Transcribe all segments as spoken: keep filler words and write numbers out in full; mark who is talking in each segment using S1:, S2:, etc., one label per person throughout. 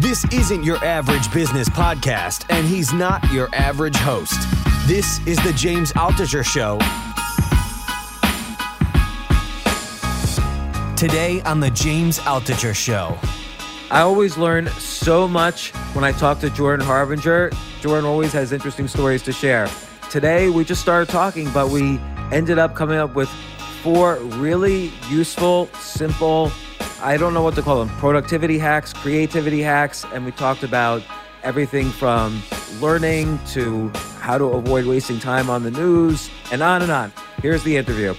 S1: This isn't your average business podcast, and he's not your average host. This is the James Altucher Show. Today on the James Altucher Show.
S2: I always learn so much when I talk to Jordan Harbinger. Jordan always has interesting stories to share. Today, we just started talking, but we ended up coming up with four really useful, simple, I don't know what to call them, productivity hacks, creativity hacks, and we talked about everything from learning to how to avoid wasting time on the news, and on and on. Here's the interview.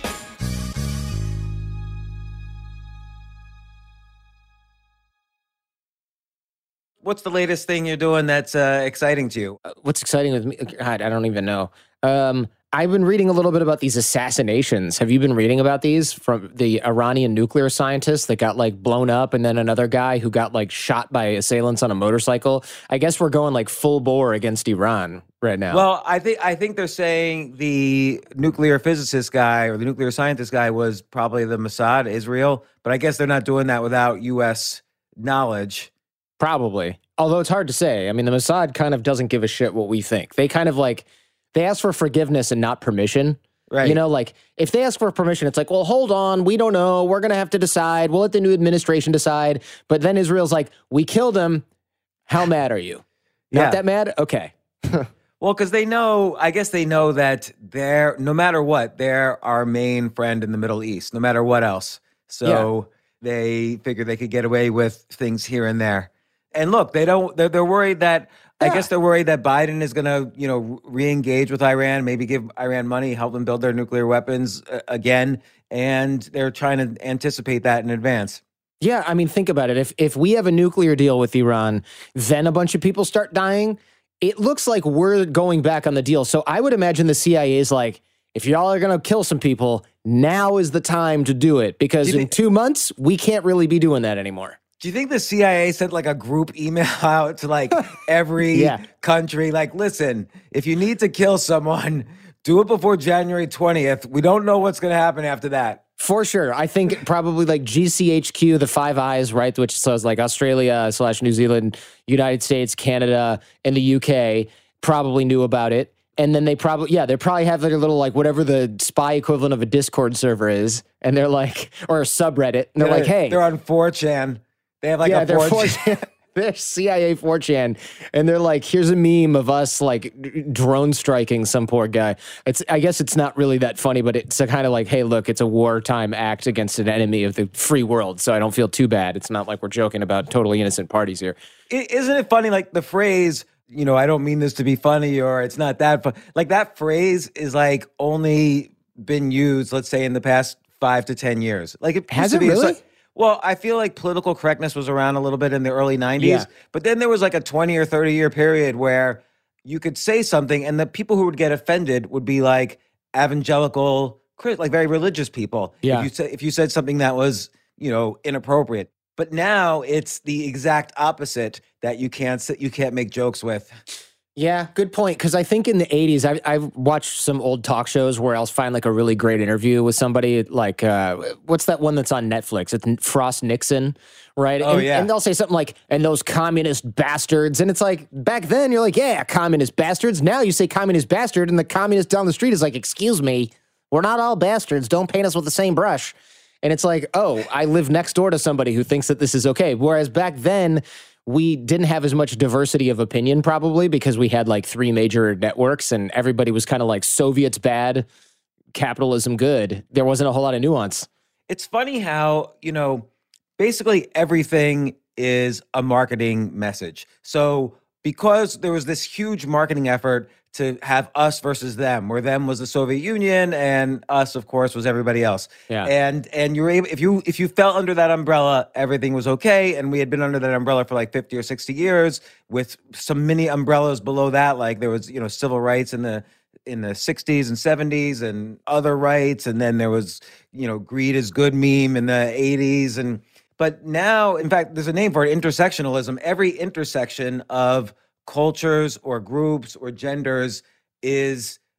S2: What's the latest thing you're doing that's uh, exciting to you?
S3: What's exciting with me? God, I don't even know. Um, I've been reading a little bit about these assassinations. Have you been reading about these from the Iranian nuclear scientist that got like blown up, and then another guy who got like shot by assailants on a motorcycle? I guess we're going like full bore against Iran right now.
S2: Well, I think I think they're saying the nuclear physicist guy or the nuclear scientist guy was probably the Mossad, Israel, but I guess they're not doing that without U S knowledge.
S3: Probably. Although it's hard to say. I mean, the Mossad kind of doesn't give a shit what we think. They kind of like, they ask for forgiveness and not permission.
S2: Right.
S3: You know, like if they ask for permission, it's like, well, hold on. We don't know. We're going to have to decide. We'll let the new administration decide. But then Israel's like, we killed him. How mad are you? Not
S2: Yeah.
S3: that mad? Okay.
S2: Well, because they know, I guess they know that they're, no matter what, they're our main friend in the Middle East, no matter what else. So they figure they could get away with things here and there. And look, they don't, they're, they're worried that,
S3: Yeah.
S2: I guess they're worried that Biden is going to, you know, re-engage with Iran, maybe give Iran money, help them build their nuclear weapons uh, again. And they're trying to anticipate that in advance.
S3: Yeah, I mean, think about it. If if we have a nuclear deal with Iran, then a bunch of people start dying, it looks like we're going back on the deal. So I would imagine the C I A is like, if y'all are going to kill some people, now is the time to do it. Because
S2: Do you
S3: in
S2: think-
S3: two months, we can't really be doing that anymore.
S2: Do you think the C I A sent like a group email out to like every
S3: Yeah.
S2: country? Like, listen, if you need to kill someone, do it before January twentieth. We don't know what's going to happen after that.
S3: For sure. I think probably like G C H Q, the Five Eyes, right? Which says like Australia slash New Zealand, United States, Canada, and the U K probably knew about it. And then they probably, yeah, they probably have their little, like, whatever the spy equivalent of a Discord server is. And they're like, or a subreddit. And they're like, hey.
S2: They're on four chan. They have like
S3: yeah,
S2: a
S3: they're
S2: four chan.
S3: four chan. They're C I A four chan. And they're like, here's a meme of us like drone striking some poor guy. It's, I guess it's not really that funny, but it's a kind of like, hey, look, it's a wartime act against an enemy of the free world. So I don't feel too bad. It's not like we're joking about totally innocent parties here.
S2: I- Isn't it funny? Like the phrase, you know, I don't mean this to be funny or it's not that fun. Like that phrase is like only been used, let's say, in the past five to ten years. Like it
S3: Has
S2: used to
S3: it
S2: be- it's
S3: really?
S2: like- well, I feel like political correctness was around a little bit in the early nineties,
S3: Yeah.
S2: but then there was like a twenty or thirty year period where you could say something and the people who would get offended would be like evangelical, Chris- like very religious people.
S3: Yeah.
S2: If you, say, if you said something that was, you know, inappropriate. But now it's the exact opposite that you can't sit, you can't make jokes with.
S3: Yeah, good point. Because I think in the eighties, I've, I've watched some old talk shows where I'll find like a really great interview with somebody like, uh, what's that one that's on Netflix? It's Frost Nixon, right?
S2: Oh,
S3: and,
S2: yeah.
S3: And they'll say something like, and those communist bastards. And it's like, back then you're like, yeah, communist bastards. Now you say communist bastard and the communist down the street is like, excuse me, we're not all bastards. Don't paint us with the same brush. And it's like, oh, I live next door to somebody who thinks that this is okay. Whereas back then, we didn't have as much diversity of opinion probably because we had like three major networks and everybody was kind of like Soviets bad, capitalism good. There wasn't a whole lot of nuance.
S2: It's funny how, you know, basically everything is a marketing message. So because there was this huge marketing effort to have us versus them, where them was the Soviet Union and us, of course, was everybody else.
S3: Yeah.
S2: And and you were able, if you if you fell under that umbrella, everything was okay. And we had been under that umbrella for like fifty or sixty years, with some mini umbrellas below that. Like there was, you know, civil rights in the in the sixties and seventies and other rights. And then there was, you know, greed is good meme in the eighties. And but now, in fact, there's a name for it, intersectionalism. Every intersection of cultures or groups or genders is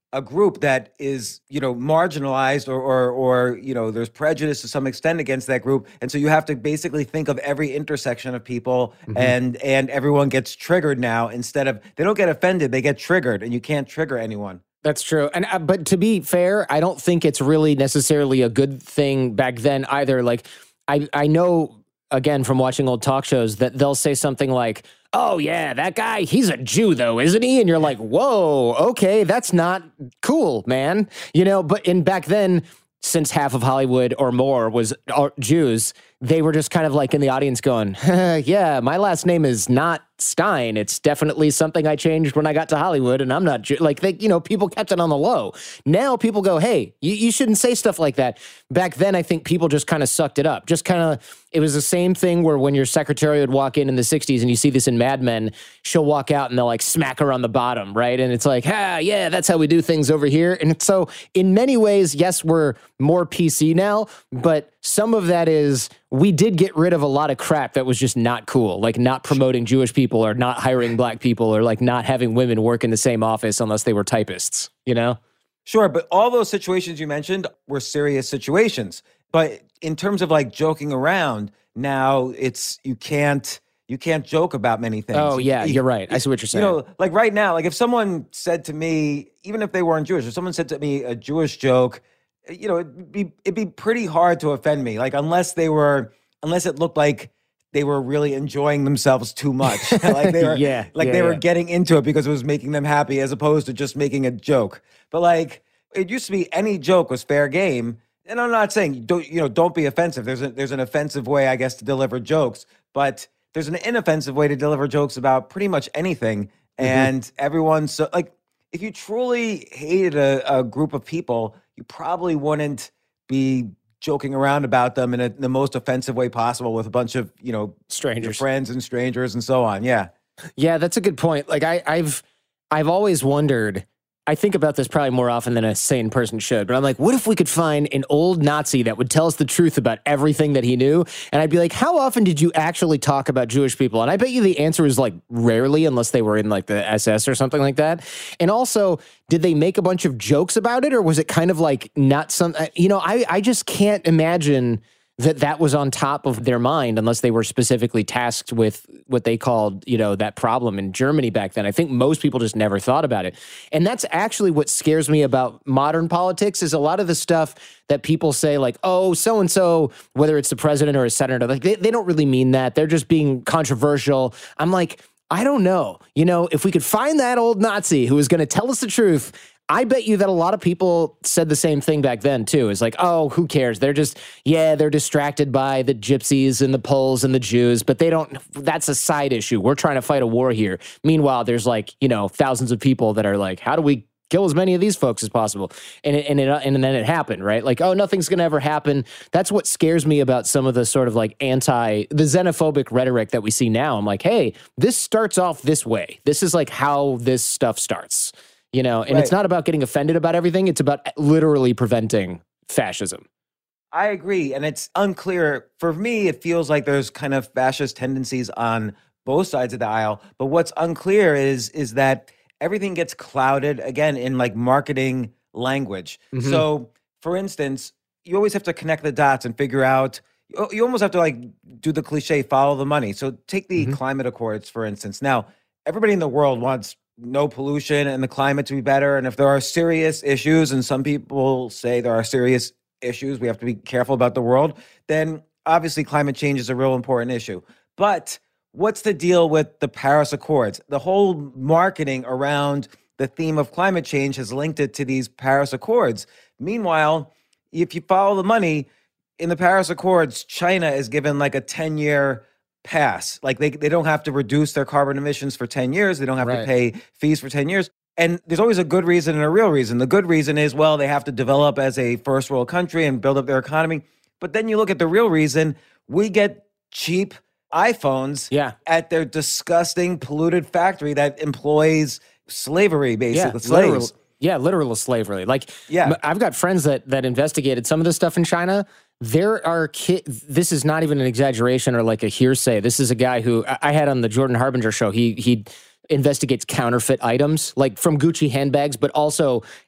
S2: a group that is, you know, marginalized or, or, or, you know, there's prejudice to some extent against that group. And so you have to basically think of every intersection of people mm-hmm. and, and everyone gets triggered now instead of, they don't get offended, they get triggered, and you can't trigger anyone.
S3: That's true. And uh, but to be fair, I don't think it's really necessarily a good thing back then either. Like, I, I know, again, from watching old talk shows that they'll say something like, oh, yeah, that guy, he's a Jew, though, isn't he? And you're like, whoa, okay, that's not cool, man. You know, but in back then, since half of Hollywood or more was Jews, they were just kind of like in the audience going, yeah, my last name is not Stein. It's definitely something I changed when I got to Hollywood, and I'm not Jew. Like, they, you know, people kept it on the low. Now people go, hey, you, you shouldn't say stuff like that. Back then, I think people just kind of sucked it up. Just kind of, it was the same thing where when your secretary would walk in in the sixties, and you see this in Mad Men, she'll walk out and they'll like smack her on the bottom, right? And it's like, ah, yeah, that's how we do things over here. And so in many ways, yes, we're more P C now, but some of that is we did get rid of a lot of crap that was just not cool, like not promoting Jewish people or not hiring black people or like not having women work in the same office unless they were typists, you know?
S2: Sure, but all those situations you mentioned were serious situations. But in terms of like joking around, now it's, you can't, you can't joke about many things.
S3: Oh, yeah,
S2: you,
S3: you're right. I see what you're saying.
S2: You know, like right now, like if someone said to me, even if they weren't Jewish, if someone said to me a Jewish joke, you know, it'd be it'd be pretty hard to offend me. Like unless they were, unless it looked like they were really enjoying themselves too much. like they were,
S3: yeah,
S2: like
S3: yeah,
S2: they
S3: yeah.
S2: were getting into it because it was making them happy, as opposed to just making a joke. But like it used to be, any joke was fair game. And I'm not saying don't you know don't be offensive. There's a, there's an offensive way, I guess, to deliver jokes, but there's an inoffensive way to deliver jokes about pretty much anything. Mm-hmm. And everyone's so like, if you truly hated a, a group of people, you probably wouldn't be joking around about them in, a, in the most offensive way possible with a bunch of, you know,
S3: strangers,
S2: your friends and strangers and so on. Yeah.
S3: Yeah, that's a good point. Like I, I've, I've always wondered, I think about this probably more often than a sane person should, but I'm like, what if we could find an old Nazi that would tell us the truth about everything that he knew? And I'd be like, how often did you actually talk about Jewish people? And I bet you the answer is like rarely, unless they were in like the S S or something like that. And also, did they make a bunch of jokes about it, or was it kind of like not some, you know, I, I just can't imagine that that was on top of their mind unless they were specifically tasked with what they called, you know, that problem in Germany back then. I think most people just never thought about it. And that's actually what scares me about modern politics is a lot of the stuff that people say like, oh, so-and-so, whether it's the president or a senator, like they, they don't really mean that. They're just being controversial. I'm like, I don't know. You know, if we could find that old Nazi who was going to tell us the truth, I bet you that a lot of people said the same thing back then, too. It's like, oh, who cares? They're just, yeah, they're distracted by the gypsies and the Poles and the Jews, but they don't, that's a side issue. We're trying to fight a war here. Meanwhile, there's like, you know, thousands of people that are like, how do we kill as many of these folks as possible? And it, and it, and then it happened, right? Like, oh, nothing's going to ever happen. That's what scares me about some of the sort of like anti, the xenophobic rhetoric that we see now. I'm like, hey, this starts off this way. This is like how this stuff starts. You know, and right. It's not about getting offended about everything. It's about literally preventing fascism.
S2: I agree. And it's unclear. For me, it feels like there's kind of fascist tendencies on both sides of the aisle. But what's unclear is, is that everything gets clouded, again, in like marketing language. Mm-hmm. So, for instance, you always have to connect the dots and figure out, you almost have to like do the cliche, follow the money. So take the mm-hmm. climate accords, for instance. Now, everybody in the world wants no pollution and the climate to be better. And if there are serious issues, and some people say there are serious issues, we have to be careful about the world, then obviously climate change is a real important issue. But what's the deal with the Paris Accords? The whole marketing around the theme of climate change has linked it to these Paris Accords. Meanwhile, if you follow the money, in the Paris Accords, China is given like a ten-year pass. Like they, they don't have to reduce their carbon emissions for ten years. They don't have right. to pay fees for ten years. And there's always a good reason and a real reason. The good reason is, well, they have to develop as a first world country and build up their economy. But then you look at the real reason, we get cheap iPhones
S3: yeah.
S2: at their disgusting polluted factory that employs slavery, basically.
S3: Yeah,
S2: slaves.
S3: Literal, yeah, literal slavery. Like,
S2: yeah.
S3: I've got friends that that investigated some of this stuff in China. There are kids, this is not even an exaggeration or like a hearsay. This is a guy who I had on the Jordan Harbinger show. He he investigates counterfeit items, like from Gucci handbags, but also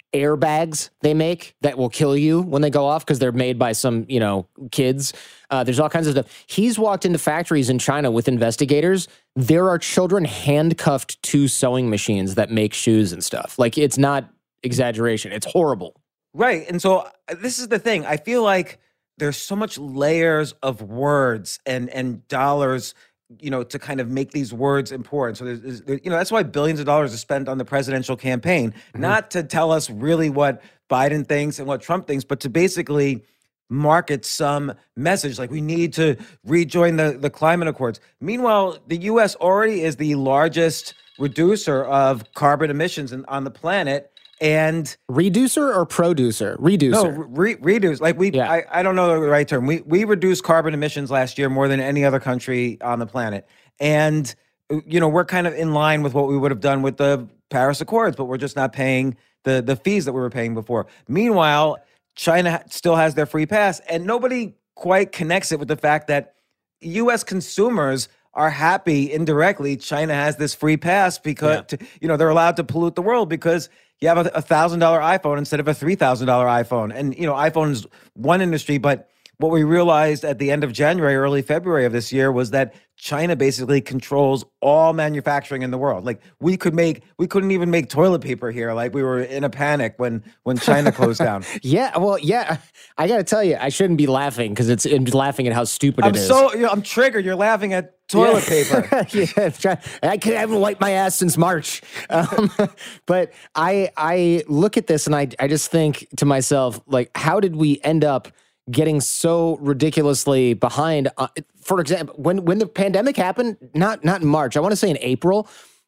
S3: airbags they make that will kill you when they go off because they're made by some, you know, kids. Uh, there's all kinds of stuff. He's walked into factories in China with investigators. There are children handcuffed to sewing machines that make shoes and stuff. Like, it's not exaggeration. It's horrible.
S2: Right. And so uh, this is the thing. I feel like there's so much layers of words and and dollars, you know, to kind of make these words important. So there's, there's you know, that's why billions of dollars are spent on the presidential campaign, mm-hmm. not to tell us really what Biden thinks and what Trump thinks, but to basically market some message like we need to rejoin the, the climate accords. Meanwhile, the U S already is the largest reducer of carbon emissions in, on the planet. And
S3: reducer or producer? Reducer.
S2: No, re- reduce. Like we, yeah. I, I don't know the right term. We we reduced carbon emissions last year more than any other country on the planet. And, you know, we're kind of in line with what we would have done with the Paris Accords, but we're just not paying the, the fees that we were paying before. Meanwhile, China still has their free pass, and nobody quite connects it with the fact that U S consumers are happy indirectly China has this free pass because, yeah. to, you know, they're allowed to pollute the world because you have a one thousand dollars iPhone instead of a three thousand dollars iPhone. And, you know, iPhone is one industry, but what we realized at the end of January, early February of this year was that China basically controls all manufacturing in the world. Like we could make, we couldn't even make toilet paper here. Like we were in a panic when when China closed down.
S3: Yeah, well, yeah, I got to tell you, I shouldn't be laughing because it's I'm laughing at how stupid
S2: I'm
S3: it is.
S2: So, you know, I'm triggered. You're laughing at toilet
S3: yeah.
S2: paper.
S3: yeah, try, I, could, I haven't wiped my ass since March. Um, but I I look at this and I I just think to myself, like, how did we end up getting so ridiculously behind? Uh, for example, when when the pandemic happened, not not in March, I want to say in April,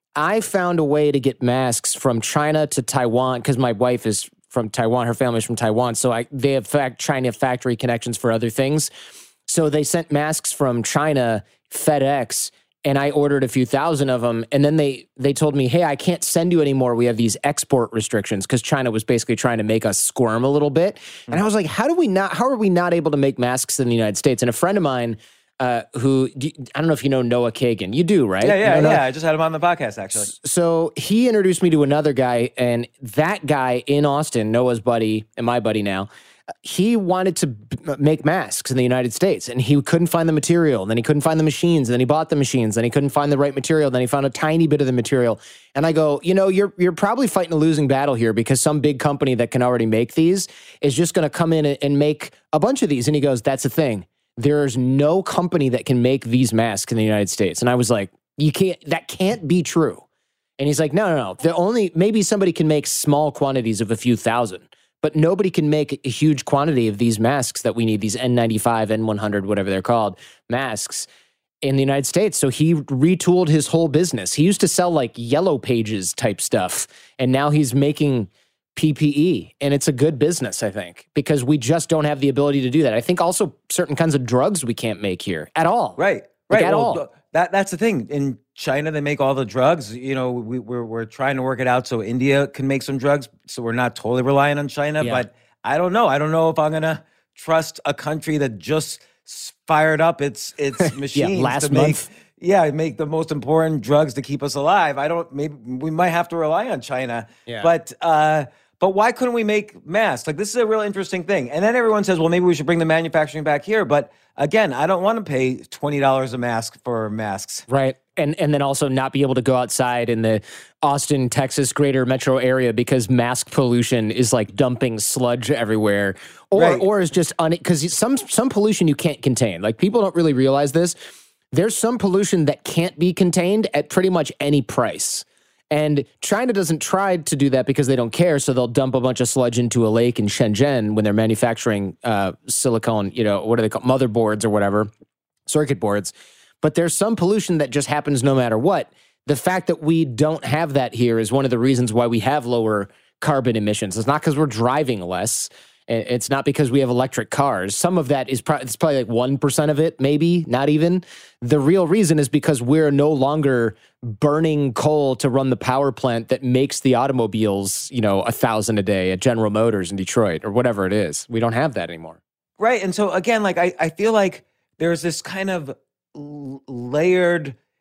S3: I found a way to get masks from China to Taiwan because my wife is from Taiwan, her family's from Taiwan, so I they have fact China factory connections for other things. So they sent masks from China, FedEx, and I ordered a few thousand of them. And then they they told me, hey, I can't send you anymore. We have these export restrictions because China was basically trying to make us squirm a little bit. Mm-hmm. And I was like, how do we not, how are we not able to make masks in the United States? And a friend of mine uh, who, I don't know if you know Noah Kagan. You do, right?
S2: Yeah, yeah,
S3: you know
S2: yeah.
S3: Noah?
S2: I just had him on the podcast, actually.
S3: So he introduced me to another guy, and that guy in Austin, Noah's buddy and my buddy now, he wanted to b- make masks in the United States, and he couldn't find the material. Then he couldn't find the machines. Then he bought the machines. Then he couldn't find the right material. Then he found a tiny bit of the material. And I go, you know, you're you're probably fighting a losing battle here because some big company that can already make these is just going to come in and, and make a bunch of these. And he goes, that's the thing. There's no company that can make these masks in the United States. And I was like, you can't. That can't be true. And he's like, no, no, no. The only maybe somebody can make small quantities of a few thousand. But nobody can make a huge quantity of these masks that we need, these N ninety-five, N one hundred, whatever they're called, masks in the United States. So he retooled his whole business. He used to sell like Yellow Pages type stuff, and now he's making P P E. And it's a good business, I think, because we just don't have the ability to do that. I think also certain kinds of drugs we can't make here at all.
S2: Right,
S3: like
S2: right.
S3: At
S2: well,
S3: all.
S2: That, that's the thing. In China, they make all the drugs. You know, we, we're we're trying to work it out so India can make some drugs, so we're not totally reliant on China.
S3: Yeah.
S2: But I don't know. I don't know if I'm gonna trust a country that just fired up its its machines
S3: yeah, last
S2: to make
S3: month.
S2: yeah make the most important drugs to keep us alive. I don't. Maybe we might have to rely on China.
S3: Yeah.
S2: But uh, but why couldn't we make masks? Like this is a real interesting thing. And then everyone says, well, maybe we should bring the manufacturing back here. But again, I don't want to pay twenty dollars a mask for masks.
S3: Right. And and then also not be able to go outside in the Austin, Texas greater metro area because mask pollution is like dumping sludge everywhere. Or
S2: Right.
S3: or is just on it because some some pollution you can't contain. Like people don't really realize this. There's some pollution that can't be contained at pretty much any price. And China doesn't try to do that because they don't care, so they'll dump a bunch of sludge into a lake in Shenzhen when they're manufacturing uh, silicone, you know, what are they called, motherboards or whatever, circuit boards. But there's some pollution that just happens no matter what. The fact that we don't have that here is one of the reasons why we have lower carbon emissions. It's not because we're driving less. It's not because we have electric cars. Some of that is pro- it's probably like one percent of it, maybe, not even. The real reason is because we're no longer burning coal to run the power plant that makes the automobiles, you know, a thousand a day at General Motors in Detroit or whatever it is. We don't have that anymore.
S2: Right. And so again, like I, I feel like there's this kind of l- layered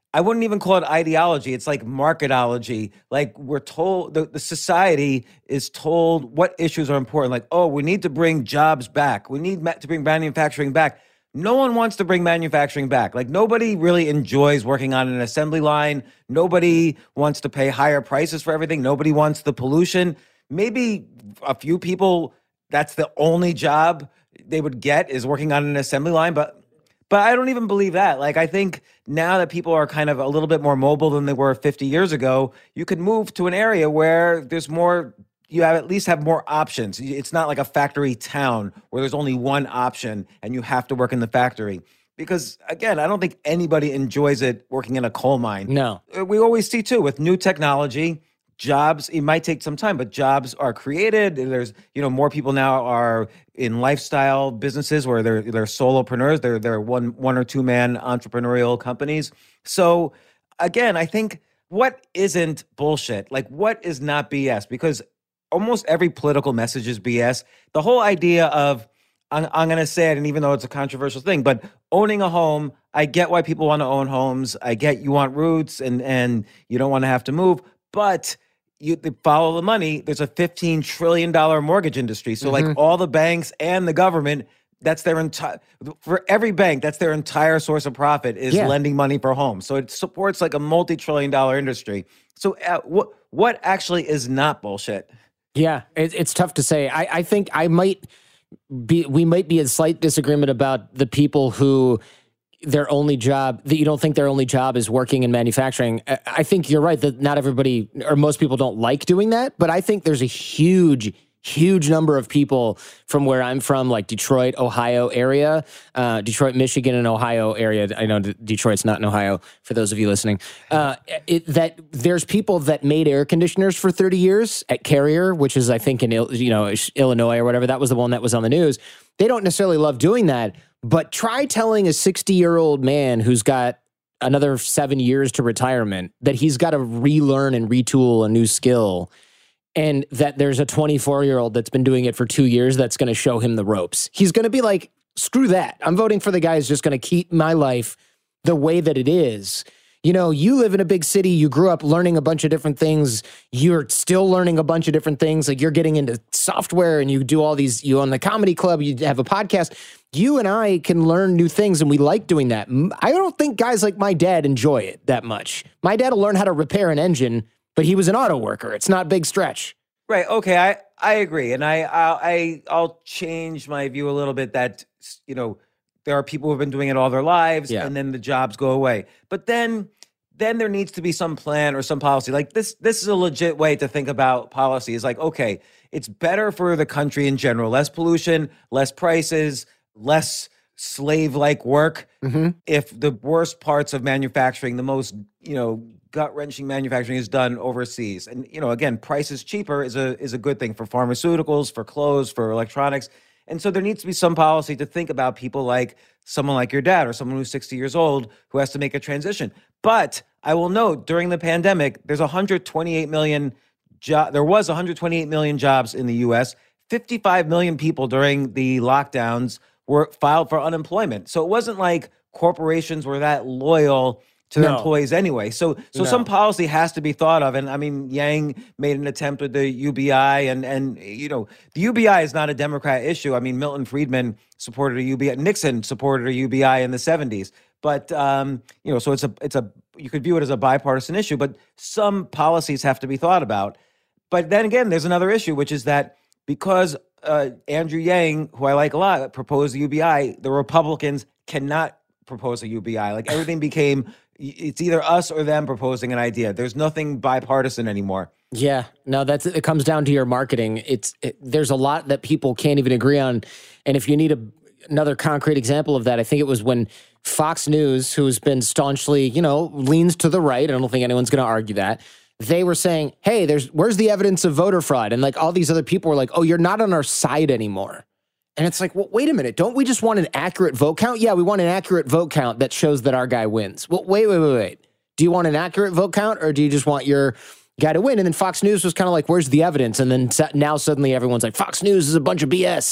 S2: I wouldn't even call it ideology. It's like marketology. Like we're told, the, the society is told what issues are important. Like, oh, we need to bring jobs back. We need ma- to bring manufacturing back. No one wants to bring manufacturing back. Like nobody really enjoys working on an assembly line. Nobody wants to pay higher prices for everything. Nobody wants the pollution. Maybe a few people, that's the only job they would get is working on an assembly line. But But I don't even believe that. Like, I think now that people are kind of a little bit more mobile than they were fifty years ago, you could move to an area where there's more, you have at least have more options. It's not like a factory town where there's only one option and you have to work in the factory. Because again, I don't think anybody enjoys it working in a coal mine.
S3: No.
S2: We always see too, with new technology, jobs, it might take some time, but jobs are created. There's, you know, more people now are in lifestyle businesses where they're they're solopreneurs. They're they're one one or two man entrepreneurial companies. So again, I think what isn't bullshit? Like what is not B S? Because almost every political message is B S. The whole idea of I'm, I'm going to say it, and even though it's a controversial thing, but owning a home, I get why people want to own homes. I get you want roots and and you don't want to have to move, but you follow the money. There's a fifteen trillion dollars mortgage industry. So mm-hmm. like all the banks and the government, that's their entire, for every bank, that's their entire source of profit is yeah. lending money for homes. So it supports like a multi-trillion dollar industry. So uh, what what actually is not bullshit?
S3: Yeah, it, it's tough to say. I, I think I might be, we might be in slight disagreement about the people who their only job, that you don't think their only job is working in manufacturing. I think you're right that not everybody or most people don't like doing that, but I think there's a huge, huge number of people from where I'm from, like Detroit, Ohio area, uh, Detroit, Michigan, and Ohio area. I know D- Detroit's not in Ohio for those of you listening. Uh, it, that there's people that made air conditioners for thirty years at Carrier, which is I think in you know Illinois or whatever. That was the one that was on the news. They don't necessarily love doing that. But try telling a sixty-year-old man who's got another seven years to retirement that he's got to relearn and retool a new skill, and that there's a twenty-four-year-old that's been doing it for two years that's going to show him the ropes. He's going to be like, screw that. I'm voting for the guy who's just going to keep my life the way that it is. You know, you live in a big city, you grew up learning a bunch of different things, you're still learning a bunch of different things, like you're getting into software and you do all these, you own the comedy club, you have a podcast. You and I can learn new things and we like doing that. I don't think guys like my dad enjoy it that much. My dad will learn how to repair an engine, but he was an auto worker. It's not a big stretch.
S2: Right, okay, I, I agree. And I, I'll, I, I'll change my view a little bit that, you know, there are people who have been doing it all their lives, yeah. and then the jobs go away. But then, then there needs to be some plan or some policy. Like this, this is a legit way to think about policy. It's like, okay, it's better for the country in general. Less pollution, less prices, less slave-like work. Mm-hmm. If the worst parts of manufacturing, the most, you know, gut-wrenching manufacturing is done overseas. And, you know, again, price is cheaper is a is a good thing for pharmaceuticals, for clothes, for electronics. And so there needs to be some policy to think about people like someone like your dad or someone who's sixty years old who has to make a transition. But I will note during the pandemic, there's one hundred twenty-eight million jo- there was one hundred twenty-eight million jobs in the U S. fifty-five million people during the lockdowns were filed for unemployment. So it wasn't like corporations were that loyal to their no. employees anyway. So so no. some policy has to be thought of. And I mean, Yang made an attempt with the U B I and, and you know, the U B I is not a Democrat issue. I mean, Milton Friedman supported a U B I, Nixon supported a U B I in the seventies. But, um, you know, so it's a, it's a, you could view it as a bipartisan issue, but some policies have to be thought about. But then again, there's another issue, which is that because uh, Andrew Yang, who I like a lot, proposed the U B I, the Republicans cannot propose a U B I. Like everything became, it's either us or them proposing an idea. There's nothing bipartisan anymore.
S3: Yeah, no, that's it. Comes down to your marketing. It's it, there's a lot that people can't even agree on. And if you need a, another concrete example of that, I think it was when Fox News, who's been staunchly, you know, leans to the right. I don't think anyone's going to argue that. They were saying, hey, there's where's the evidence of voter fraud? And like all these other people were like, oh, you're not on our side anymore. And it's like, well, wait a minute. Don't we just want an accurate vote count? Yeah, we want an accurate vote count that shows that our guy wins. Well, wait, wait, wait, wait. Do you want an accurate vote count or do you just want your guy to win? And then Fox News was kind of like, where's the evidence? And then now suddenly everyone's like, Fox News is a bunch of B S.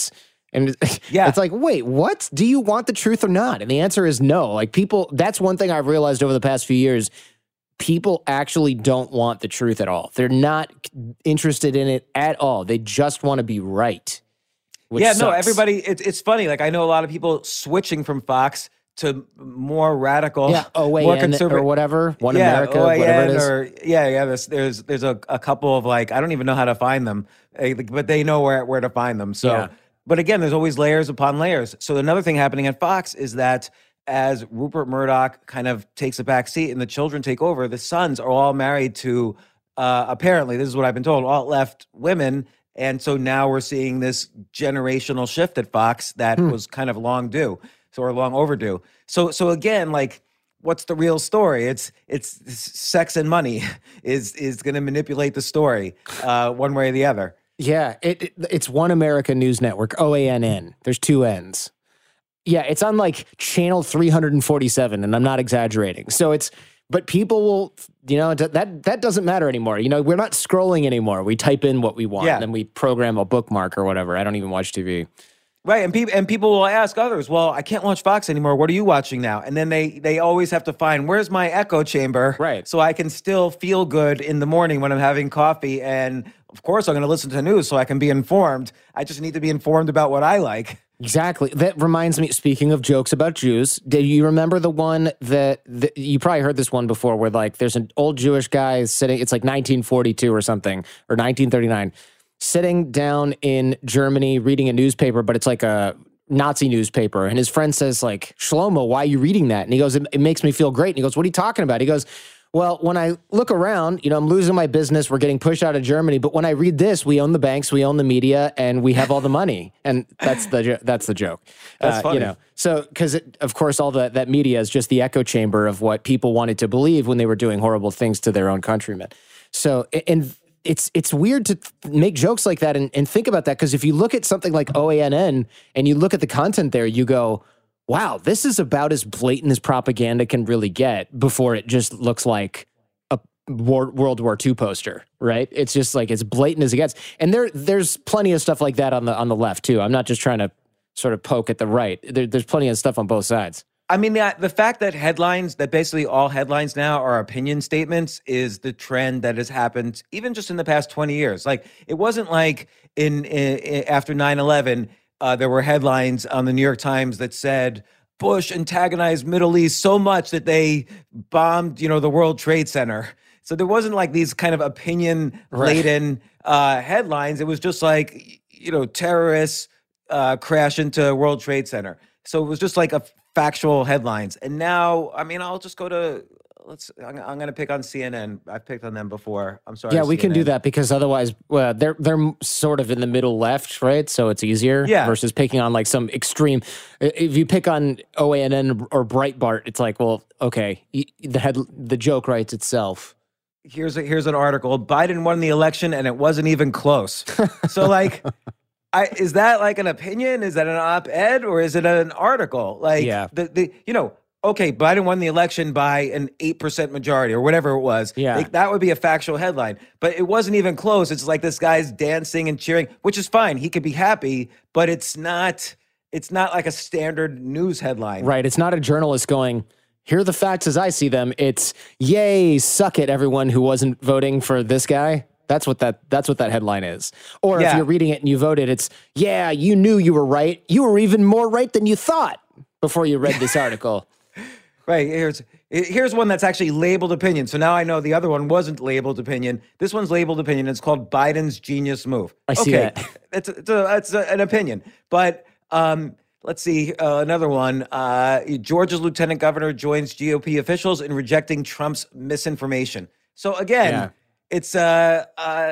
S3: And
S2: Yeah.
S3: it's like, wait, what? Do you want the truth or not? And the answer is no. Like people, that's one thing I've realized over the past few years. People actually don't want the truth at all. They're not interested in it at all. They just want to be right. Which
S2: yeah,
S3: sucks.
S2: no, everybody, it, it's funny. Like I know a lot of people switching from Fox to more radical,
S3: Yeah, O A N
S2: more conservative
S3: or whatever, One
S2: yeah,
S3: America,
S2: O A N
S3: whatever it is.
S2: Or, yeah, yeah. There's there's there's a, a couple of like I don't even know how to find them, eh, but they know where where to find them. So,
S3: Yeah.
S2: but again, there's always layers upon layers. So another thing happening at Fox is that as Rupert Murdoch kind of takes a back seat and the children take over, the sons are all married to uh, apparently this is what I've been told, alt left women. And so now we're seeing this generational shift at Fox that
S3: Hmm.
S2: was kind of long due, so or long overdue. So so again, like, what's the real story? It's it's, it's sex and money is is going to manipulate the story uh, one way or the other.
S3: Yeah, it, it it's One America News Network, O A N N. There's two N's. Yeah, it's on like channel three hundred forty-seven, and I'm not exaggerating. So it's, but people will, you know, that that doesn't matter anymore. You know, we're not scrolling anymore. We type in what we want,
S2: Yeah.
S3: and then we program a bookmark or whatever. I don't even watch T V.
S2: Right, and people and people will ask others, "Well, I can't watch Fox anymore. What are you watching now?" And then they they always have to find where's my echo chamber,
S3: Right.
S2: So I can still feel good in the morning when I'm having coffee. And of course, I'm going to listen to news so I can be informed. I just need to be informed about what I like.
S3: Exactly. That reminds me, speaking of jokes about Jews, do you remember the one that, that you probably heard this one before where like there's an old Jewish guy sitting, it's like nineteen forty-two or something, or nineteen thirty-nine, sitting down in Germany reading a newspaper, but it's like a Nazi newspaper. And his friend says like, Shlomo, why are you reading that? And he goes, it, it makes me feel great. And he goes, what are you talking about? He goes, well, when I look around, you know, I'm losing my business. We're getting pushed out of Germany. But when I read this, we own the banks, we own the media, and we have all the money. And that's the jo- that's the joke.
S2: That's
S3: Uh,
S2: funny.
S3: You know, so because of course all the, that media is just the echo chamber of what people wanted to believe when they were doing horrible things to their own countrymen. So and it's it's weird to make jokes like that and, and think about that, because if you look at something like O A N N and you look at the content there, you go, wow, this is about as blatant as propaganda can really get before it just looks like a War, World War Two poster, right? It's just like as blatant as it gets. And there, there's plenty of stuff like that on the on the left too. I'm not just trying to sort of poke at the right. There, there's plenty of stuff on both sides.
S2: I mean, the, the fact that headlines, that basically all headlines now are opinion statements, is the trend that has happened even just in the past twenty years. Like, it wasn't like in, in after nine eleven, uh, there were headlines on the New York Times that said, Bush antagonized Middle East so much that they bombed, you know, the World Trade Center. So there wasn't like these kind of opinion-laden uh, headlines. It was just like, you know, terrorists uh, crash into World Trade Center. So it was just like a factual headlines. And now, I mean, I'll just go to, let's, I'm, I'm going to pick on C N N. I've picked on them before. I'm sorry.
S3: Yeah, we can do
S2: C N N.
S3: that because otherwise, well, they're they're sort of in the middle left, right? So it's easier.
S2: Yeah.
S3: Versus picking on like some extreme. If you pick on O A N N or Breitbart, it's like, well, okay, the head, the joke writes itself.
S2: Here's a, here's an article. Biden won the election and it wasn't even close. So like, I, is that like an opinion? Is that an op-ed or is it an article? Like,
S3: Yeah.
S2: the, the you know, okay, Biden won the election by an eight percent majority or whatever it was.
S3: Yeah.
S2: Like, that would be a factual headline, but it wasn't even close. It's like this guy's dancing and cheering, which is fine. He could be happy, but it's not, it's not like a standard news headline.
S3: Right. It's not a journalist going, here are the facts as I see them. It's yay, suck it, everyone who wasn't voting for this guy. That's what that that's what that headline is. Or
S2: Yeah.
S3: if you're reading it and you voted, it's, yeah, you knew you were right. You were even more right than you thought before you read this article.
S2: Right, here's here's one that's actually labeled opinion. So now I know the other one wasn't labeled opinion. This one's labeled opinion. It's called Biden's genius move.
S3: I see
S2: okay,
S3: that.
S2: It's, a, it's, a, it's a, an opinion. But um, let's see, uh, another one. Uh, Georgia's lieutenant governor joins G O P officials in rejecting Trump's misinformation. So again,
S3: Yeah.
S2: it's uh, uh,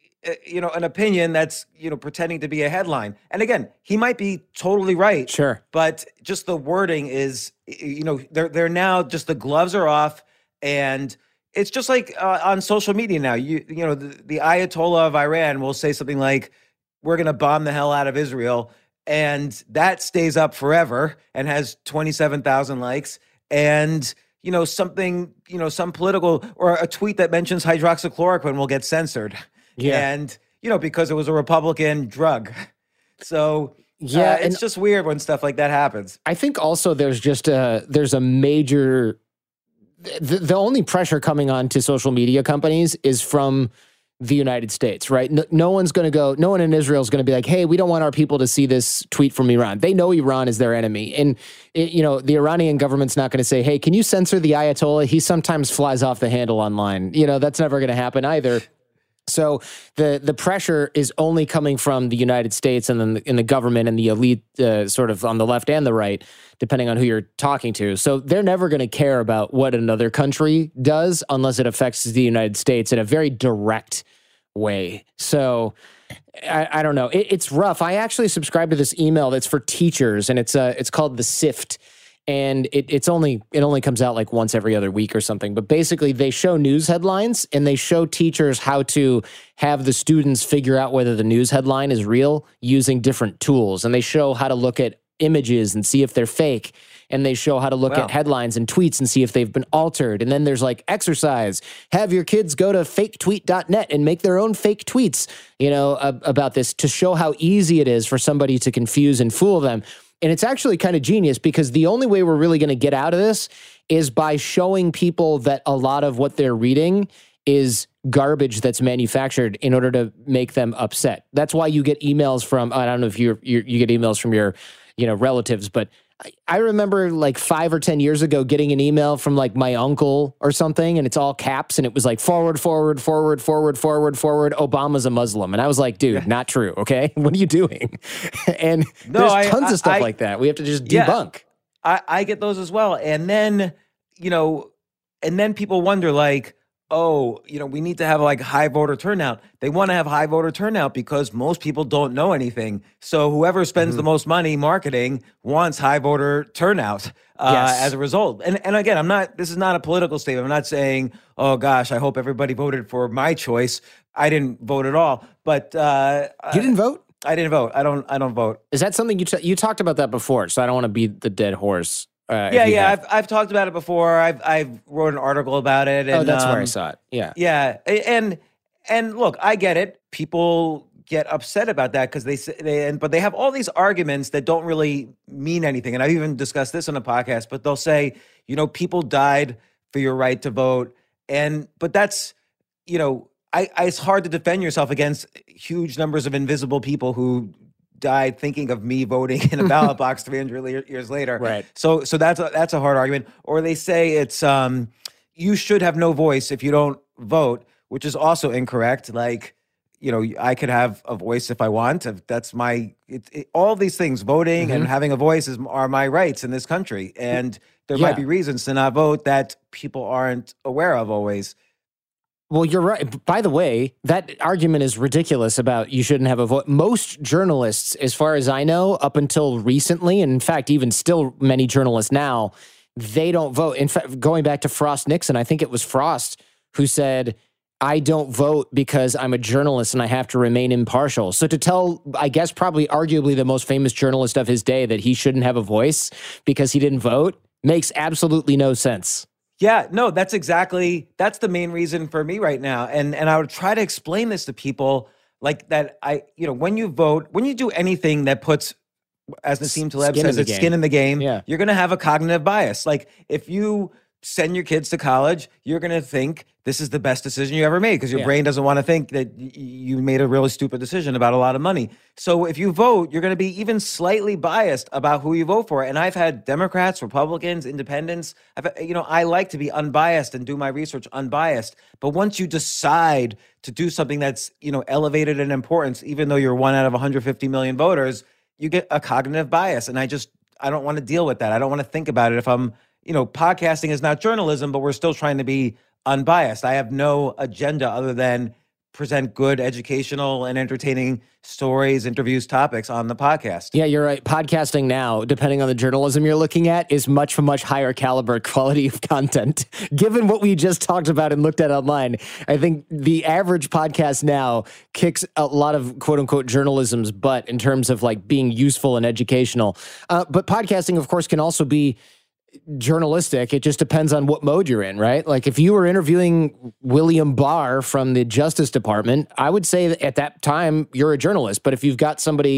S2: you know, an opinion that's, you know, pretending to be a headline. And again, he might be totally right.
S3: Sure.
S2: But just the wording is, you know, they're they're now just the gloves are off, and it's just like uh, on social media now. You you know, the, the Ayatollah of Iran will say something like, "We're going to bomb the hell out of Israel," and that stays up forever and has twenty-seven thousand likes. And you know, something, you know, some political or a tweet that mentions hydroxychloroquine will get censored.
S3: Yeah.
S2: And, you know, because it was a Republican drug. So
S3: Yeah,
S2: uh, it's
S3: and
S2: just weird when stuff like that happens.
S3: I think also there's just a there's a major the, the only pressure coming on to social media companies is from the United States, right? No, no one's going to go, no one in Israel is going to be like, hey, we don't want our people to see this tweet from Iran. They know Iran is their enemy. And, it, you know, the Iranian government's not going to say, hey, can you censor the Ayatollah? He sometimes flies off the handle online. You know, that's never going to happen either. So the the pressure is only coming from the United States and then the, in the government and the elite uh, sort of on the left and the right, depending on who you're talking to. So they're never going to care about what another country does unless it affects the United States in a very direct way. So I, I don't know. It, it's rough. I actually subscribe to this email that's for teachers, and it's uh, it's called The Sift. And it, it's only it only comes out like once every other week or something. But basically, they show news headlines and they show teachers how to have the students figure out whether the news headline is real using different tools. And they show how to look at images and see if they're fake. And they show how to look
S2: Wow.
S3: at headlines and tweets and see if they've been altered. And then there's like exercise. Have your kids go to fake tweet dot net and make their own fake tweets, you know, uh, about this to show how easy it is for somebody to confuse and fool them. And it's actually kind of genius because the only way we're really going to get out of this is by showing people that a lot of what they're reading is garbage that's manufactured in order to make them upset. That's why you get emails from, I don't know if you're, you're, you get emails from your, you know, relatives, but I, I remember like five or ten years ago getting an email from like my uncle or something, and it's all caps, and it was like forward, forward, forward, forward, forward, forward, Obama's a Muslim. And I was like, dude, not true, okay? What are you doing? And
S2: No,
S3: there's
S2: I-
S3: tons
S2: I-
S3: of stuff
S2: I-
S3: like that. We have to just
S2: Yeah.
S3: debunk.
S2: I, I get those as well. And then, you know, and then people wonder like, oh, you know, we need to have like high voter turnout. They want to have high voter turnout because most people don't know anything. So whoever spends
S3: Mm-hmm.
S2: the most money marketing wants high voter turnout uh,
S3: Yes.
S2: as a result. And and again, I'm not, this is not a political statement. I'm not saying, oh gosh, I hope everybody voted for my choice. I didn't vote at all. But uh,
S3: You didn't vote?
S2: I didn't vote. I don't, I don't vote.
S3: Is that something you t- you talked about that before? So I don't want to beat the dead horse. Uh, if
S2: Yeah,
S3: you
S2: yeah.
S3: have.
S2: I've, I've talked about it before. I've, I've wrote an article about it. And,
S3: Oh, that's where I
S2: um,
S3: saw it. Yeah.
S2: Yeah, a- and and look, I get it. People get upset about that because they say, they, and but they have all these arguments that don't really mean anything. And I've even discussed this on a podcast. But they'll say, you know, people died for your right to vote, and but that's, you know, I, I it's hard to defend yourself against huge numbers of invisible people who died thinking of me voting in a ballot box three hundred le- years later.
S3: Right.
S2: So so that's a, that's a hard argument. Or they say it's um you should have no voice if you don't vote, which is also incorrect. Like, you know, I could have a voice if I want. If that's my it, it, all these things, voting and having a voice is are my rights in this country. And there
S3: Yeah.
S2: might be reasons to not vote that people aren't aware of always.
S3: Well, you're right. By the way, that argument is ridiculous about you shouldn't have a vote. Most journalists, as far as I know, up until recently, and in fact, even still many journalists now, they don't vote. In fact, going back to Frost Nixon, I think it was Frost who said, I don't vote because I'm a journalist and I have to remain impartial. So to tell, I guess, probably arguably the most famous journalist of his day that he shouldn't have a voice because he didn't vote makes absolutely no sense.
S2: Yeah, no, that's exactly, that's the main reason for me right now. And and I would try to explain this to people like that. I, you know, when you vote, when you do anything that puts, as Nassim Taleb
S3: Skin in
S2: says,
S3: the
S2: it's
S3: game.
S2: skin in the game,
S3: Yeah.
S2: you're going to have a cognitive bias. Like if you send your kids to college, you're going to think this is the best decision you ever made because your
S3: Yeah.
S2: brain doesn't want to think that y- you made a really stupid decision about a lot of money. So if you vote, you're going to be even slightly biased about who you vote for. And I've had Democrats, Republicans, Independents. I've, you know, I like to be unbiased and do my research unbiased. But once you decide to do something that's, you know, elevated in importance, even though you're one out of one hundred fifty million voters, you get a cognitive bias. And I just, I don't want to deal with that. I don't want to think about it if I'm, you know, podcasting is not journalism, but we're still trying to be unbiased. I have no agenda other than present good educational and entertaining stories, interviews, topics on the podcast.
S3: Yeah, you're right. Podcasting now, depending on the journalism you're looking at, is much, much higher caliber quality of content. Given what we just talked about and looked at online, I think the average podcast now kicks a lot of quote unquote journalism's butt in terms of like being useful and educational. Uh, but podcasting, of course, can also be journalistic. It just depends on what mode you're in, right? Like if you were interviewing William Barr from the Justice Department, I would say that at that time you're a journalist. But if you've got somebody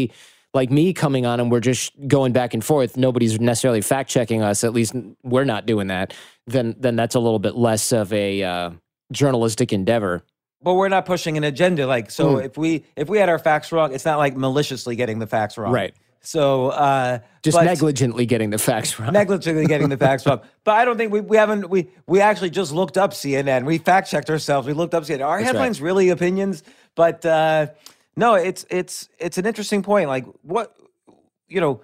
S3: like me coming on and we're just going back and forth, nobody's necessarily fact checking us, at least we're not doing that, then then that's a little bit less of a uh, journalistic endeavor.
S2: But we're not pushing an agenda. Like, so
S3: Mm.
S2: if we if we had our facts wrong, it's not like maliciously getting the facts wrong.
S3: Right.
S2: So uh,
S3: Just
S2: but-
S3: negligently getting the facts wrong.
S2: negligently getting the facts wrong. But I don't think we, we haven't, we, we actually just looked up C N N. We fact checked ourselves. We looked up C N N. Are
S3: That's
S2: headlines really opinions? But uh, no, it's, it's, it's an interesting point. Like what, you know,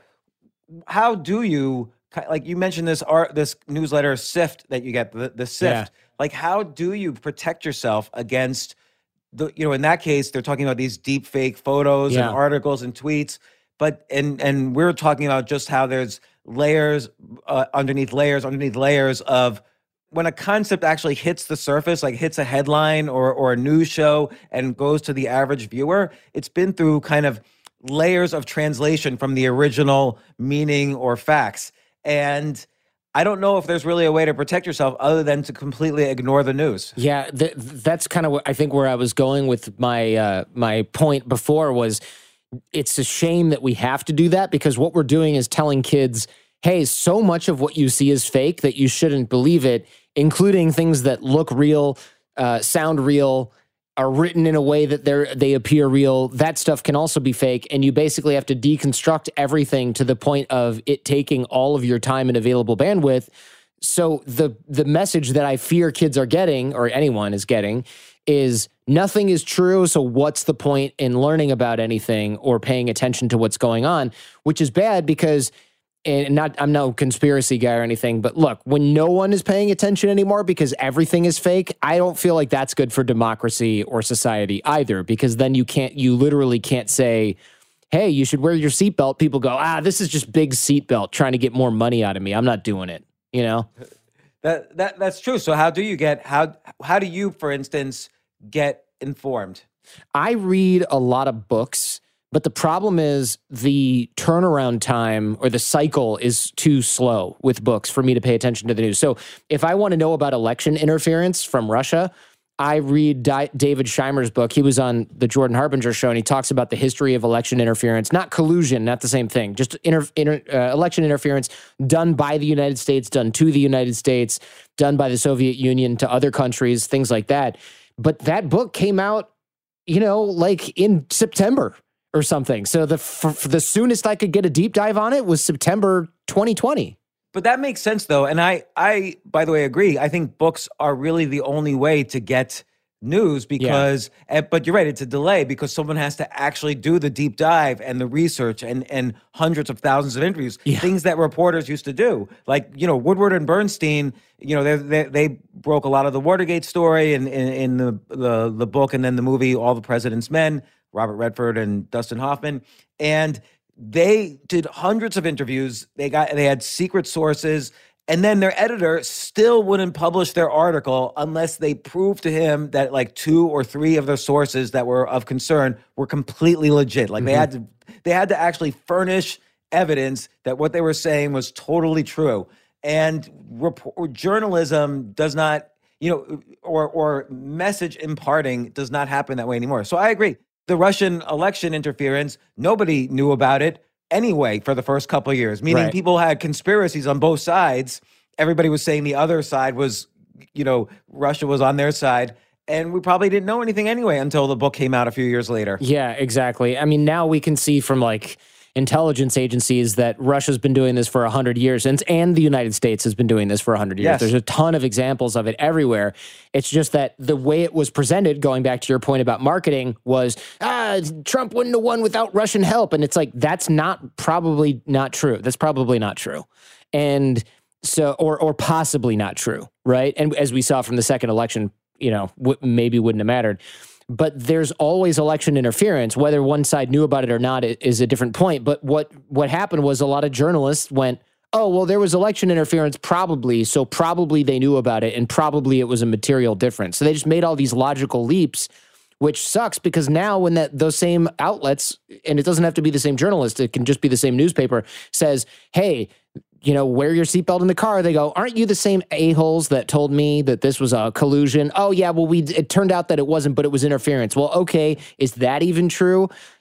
S2: how do you, like you mentioned this art, this newsletter SIFT that you get, the, the SIFT,
S3: Yeah.
S2: like how do you protect yourself against the, you know, in that case, they're talking about these deep fake photos
S3: Yeah.
S2: and articles and tweets. But and and we're talking about just how there's layers uh, underneath layers underneath layers of when a concept actually hits the surface, like hits a headline or or a news show and goes to the average viewer, it's been through kind of layers of translation from the original meaning or facts. And I don't know if there's really a way to protect yourself other than to completely ignore the news.
S3: Yeah, th- that's kind of what I think where I was going with my uh, my point before was it's a shame that we have to do that because what we're doing is telling kids, hey, so much of what you see is fake that you shouldn't believe it, including things that look real, uh, sound real, are written in a way that they they appear real. That stuff can also be fake, and you basically have to deconstruct everything to the point of it taking all of your time and available bandwidth. So the the message that I fear kids are getting, or anyone is getting, is nothing is true, so what's the point in learning about anything or paying attention to what's going on, which is bad because, and not I'm no conspiracy guy or anything, but look, when no one is paying attention anymore because everything is fake, I don't feel like that's good for democracy or society either, because then you can't, you literally can't say, hey, you should wear your seatbelt. People go, ah, this is just big seatbelt trying to get more money out of me. I'm not doing it, you know?
S2: That that that's true. So how do you get how how do you, for instance, get informed?
S3: I read a lot of books, but the problem is the turnaround time or the cycle is too slow with books for me to pay attention to the news. So if I want to know about election interference from Russia, I read Di- David Scheimer's book. He was on the Jordan Harbinger show, and he talks about the history of election interference, not collusion, not the same thing, just inter- inter- uh, election interference done by the United States, done to the United States, done by the Soviet Union to other countries, things like that. But that book came out, you know, like in September or something. So the f- the soonest I could get a deep dive on it was September twenty twenty.
S2: But that makes sense, though. And I, I, by the way, agree. I think books are really the only way to get news because, yeah. But you're right, it's a delay because someone has to actually do the deep dive and the research and, and hundreds of thousands of interviews, yeah. things that reporters used to do. Like, you know, Woodward and Bernstein, you know, they they, they broke a lot of the Watergate story in, in, in the, the, the book and then the movie All the President's Men, Robert Redford and Dustin Hoffman. And they did hundreds of interviews. They got they had secret sources, and then their editor still wouldn't publish their article unless they proved to him that like two or three of the sources that were of concern were completely legit. Like mm-hmm. they had to they had to actually furnish evidence that what they were saying was totally true. And rep- journalism does not, you know, or or message imparting does not happen that way anymore. So I agree. The Russian election interference, nobody knew about it anyway for the first couple of years, meaning
S3: right.
S2: people had conspiracies on both sides. Everybody was saying the other side was, you know, Russia was on their side. And we probably didn't know anything anyway until the book came out a few years later.
S3: Yeah, exactly. I mean, now we can see from like intelligence agencies that Russia's been doing this for one hundred years, and, and the United States has been doing this for one hundred years.
S2: Yes.
S3: There's a ton of examples of it everywhere. It's just that the way it was presented, going back to your point about marketing, was, ah, Trump wouldn't have won without Russian help. And it's like, that's not probably not true. That's probably not true. And so, or or possibly not true, right? And as we saw from the second election, you know, w- maybe wouldn't have mattered. But there's always election interference. Whether one side knew about it or not is a different point. But what what happened was a lot of journalists went, oh, well, there was election interference probably, so probably they knew about it, and probably it was a material difference. So they just made all these logical leaps, which sucks because now when that those same outlets, and it doesn't have to be the same journalist, it can just be the same newspaper, says, hey, you know, wear your seatbelt in the car. They go, aren't you the same a-holes that told me that this was a collusion? Oh, yeah, well, we it turned out that it wasn't, but it was interference. Well, okay, is that even true?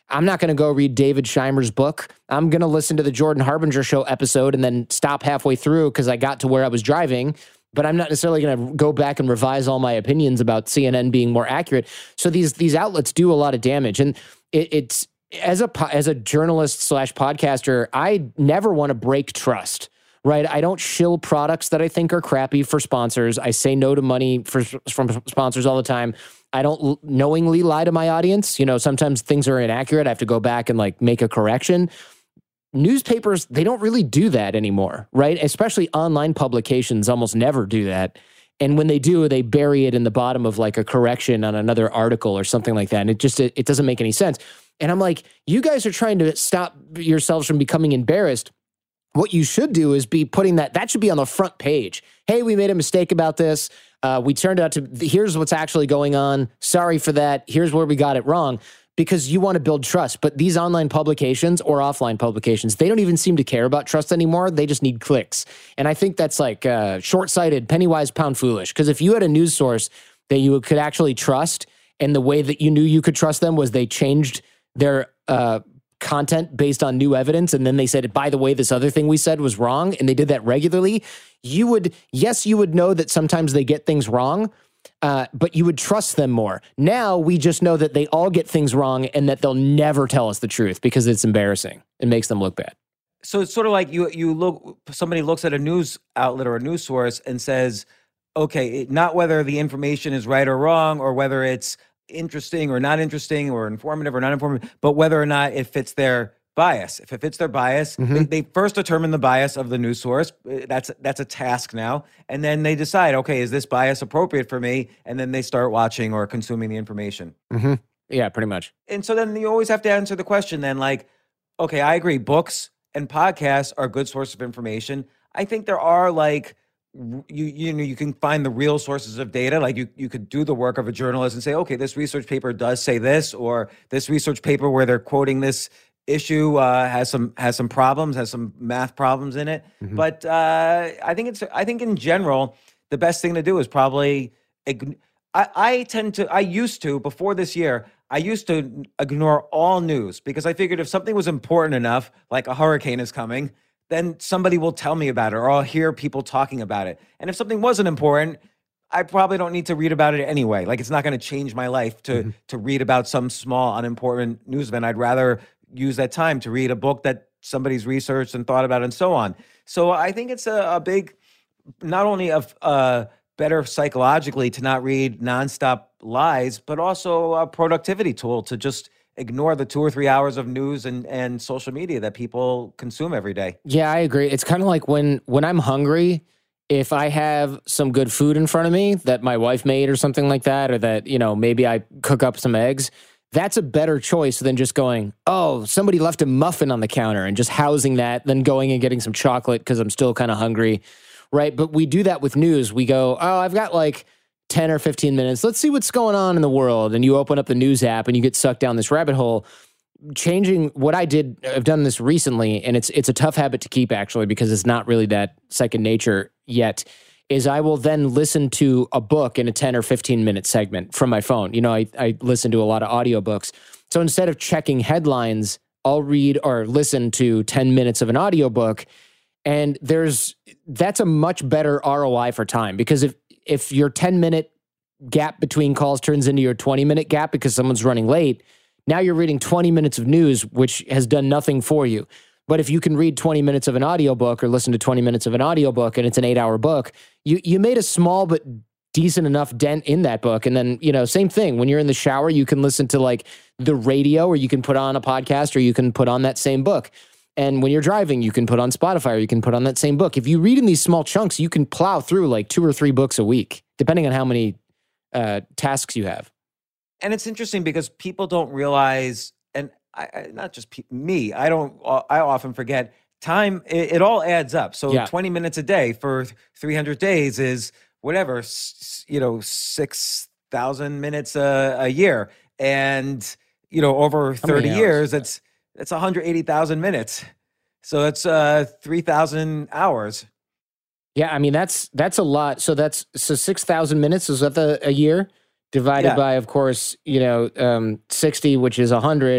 S3: I'm not going to go read David Scheimer's book. I'm going to listen to the Jordan Harbinger Show episode and then stop halfway through because I got to where I was driving. But I'm not necessarily going to go back and revise all my opinions about C N N being more accurate. So these these outlets do a lot of damage. And it, it's as a as a journalist slash podcaster, I never want to break trust. Right. I don't shill products that I think are crappy for sponsors. I say no to money for, from sponsors all the time. I don't l- knowingly lie to my audience. You know, sometimes things are inaccurate. I have to go back and like make a correction. Newspapers, they don't really do that anymore, right? Especially online publications almost never do that. And when they do, they bury it in the bottom of like a correction on another article or something like that. And it just, it, it doesn't make any sense. And I'm like, you guys are trying to stop yourselves from becoming embarrassed. What you should do is be putting that, that should be on the front page. Hey, we made a mistake about this. Uh, we turned out to, here's what's actually going on. Sorry for that. Here's where we got it wrong. Because you want to build trust. But these online publications or offline publications, they don't even seem to care about trust anymore. They just need clicks. And I think that's like uh, short-sighted, penny wise, pound foolish. Because if you had a news source that you could actually trust, and the way that you knew you could trust them was they changed their uh, content based on new evidence, and then they said, by the way, this other thing we said was wrong, and they did that regularly, you would, yes, you would know that sometimes they get things wrong, uh, but you would trust them more. Now we just know that they all get things wrong and that they'll never tell us the truth because it's embarrassing. It makes them look bad.
S2: So it's sort of like you you look, somebody looks at a news outlet or a news source and says, okay, it, not whether the information is right or wrong, or whether it's interesting or not interesting, or informative or not informative, but whether or not it fits their bias. If it fits their bias, mm-hmm. they, they first determine the bias of the news source. That's that's a task now. And then they decide, okay, is this bias appropriate for me? And then they start watching or consuming the information.
S3: Mm-hmm. Yeah, pretty much.
S2: And so then you always have to answer the question then, like, okay, I agree, books and podcasts are a good source of information. I think there are like, you you know, you can find the real sources of data. Like you you could do the work of a journalist and say, okay, this research paper does say this, or this research paper where they're quoting this issue uh, has some has some problems, has some math problems in it. Mm-hmm. But uh, I think it's I think in general, the best thing to do is probably ign- I, I tend to I used to before this year. I used to ignore all news because I figured if something was important enough, like a hurricane is coming, then somebody will tell me about it, or I'll hear people talking about it. And if something wasn't important, I probably don't need to read about it anyway. Like it's not going to change my life to mm-hmm. to read about some small, unimportant news event. I'd rather use that time to read a book that somebody's researched and thought about and so on. So I think it's a, a big, not only a, a better psychologically to not read nonstop lies, but also a productivity tool to just ignore the two or three hours of news and, and social media that people consume every day.
S3: Yeah, I agree. It's kind of like when when I'm hungry, if I have some good food in front of me that my wife made or something like that, or that, you know, maybe I cook up some eggs, that's a better choice than just going, oh, somebody left a muffin on the counter and just housing that, then going and getting some chocolate because I'm still kind of hungry, right? But we do that with news. We go, oh, I've got like ten or fifteen minutes. Let's see what's going on in the world. And you open up the news app and you get sucked down this rabbit hole. Changing what I did, I've done this recently, and it's it's a tough habit to keep actually because it's not really that second nature yet, is I will then listen to a book in a ten or fifteen minute segment from my phone. You know, I, I listen to a lot of audiobooks. So instead of checking headlines, I'll read or listen to ten minutes of an audiobook. And there's, that's a much better R O I for time, because if, if your ten minute gap between calls turns into your twenty minute gap because someone's running late, now you're reading twenty minutes of news, which has done nothing for you. But if you can read twenty minutes of an audiobook or listen to twenty minutes of an audiobook and it's an eight hour book, you, you made a small but decent enough dent in that book. And then, you know, same thing. When you're in the shower, you can listen to like the radio, or you can put on a podcast, or you can put on that same book. And when you're driving, you can put on Spotify, or you can put on that same book. If you read in these small chunks, you can plow through like two or three books a week, depending on how many uh, tasks you have.
S2: And it's interesting because people don't realize, and I, I, not just pe- me, I don't, I often forget time. It, it all adds up. So yeah. twenty minutes a day for three hundred days is whatever, s- you know, six thousand minutes a, a year. And, you know, over thirty years, it's, it's one hundred eighty thousand minutes. So it's uh, three thousand hours.
S3: Yeah. I mean, that's, that's a lot. So that's, so six thousand minutes, is that the, a year? Divided yeah. by, of course, you know, um, sixty, which is one hundred,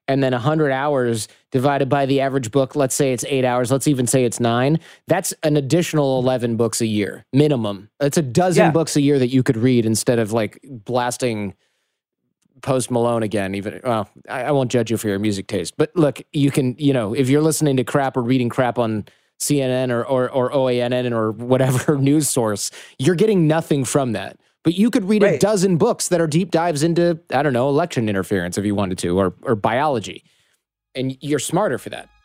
S3: and then one hundred hours divided by the average book, let's say it's eight hours, let's even say it's nine, that's an additional eleven books a year, minimum. It's a dozen
S2: Yeah.
S3: books a year that you could read instead of like blasting Post Malone again. Even well, I, I won't judge you for your music taste, but look, you can, you know, if you're listening to crap or reading crap on C N N or, or, or O A N N or whatever news source, you're getting nothing from that. But you could read
S2: Right.
S3: a dozen books that are deep dives into, I don't know, election interference if you wanted to, or or biology. And you're smarter for that.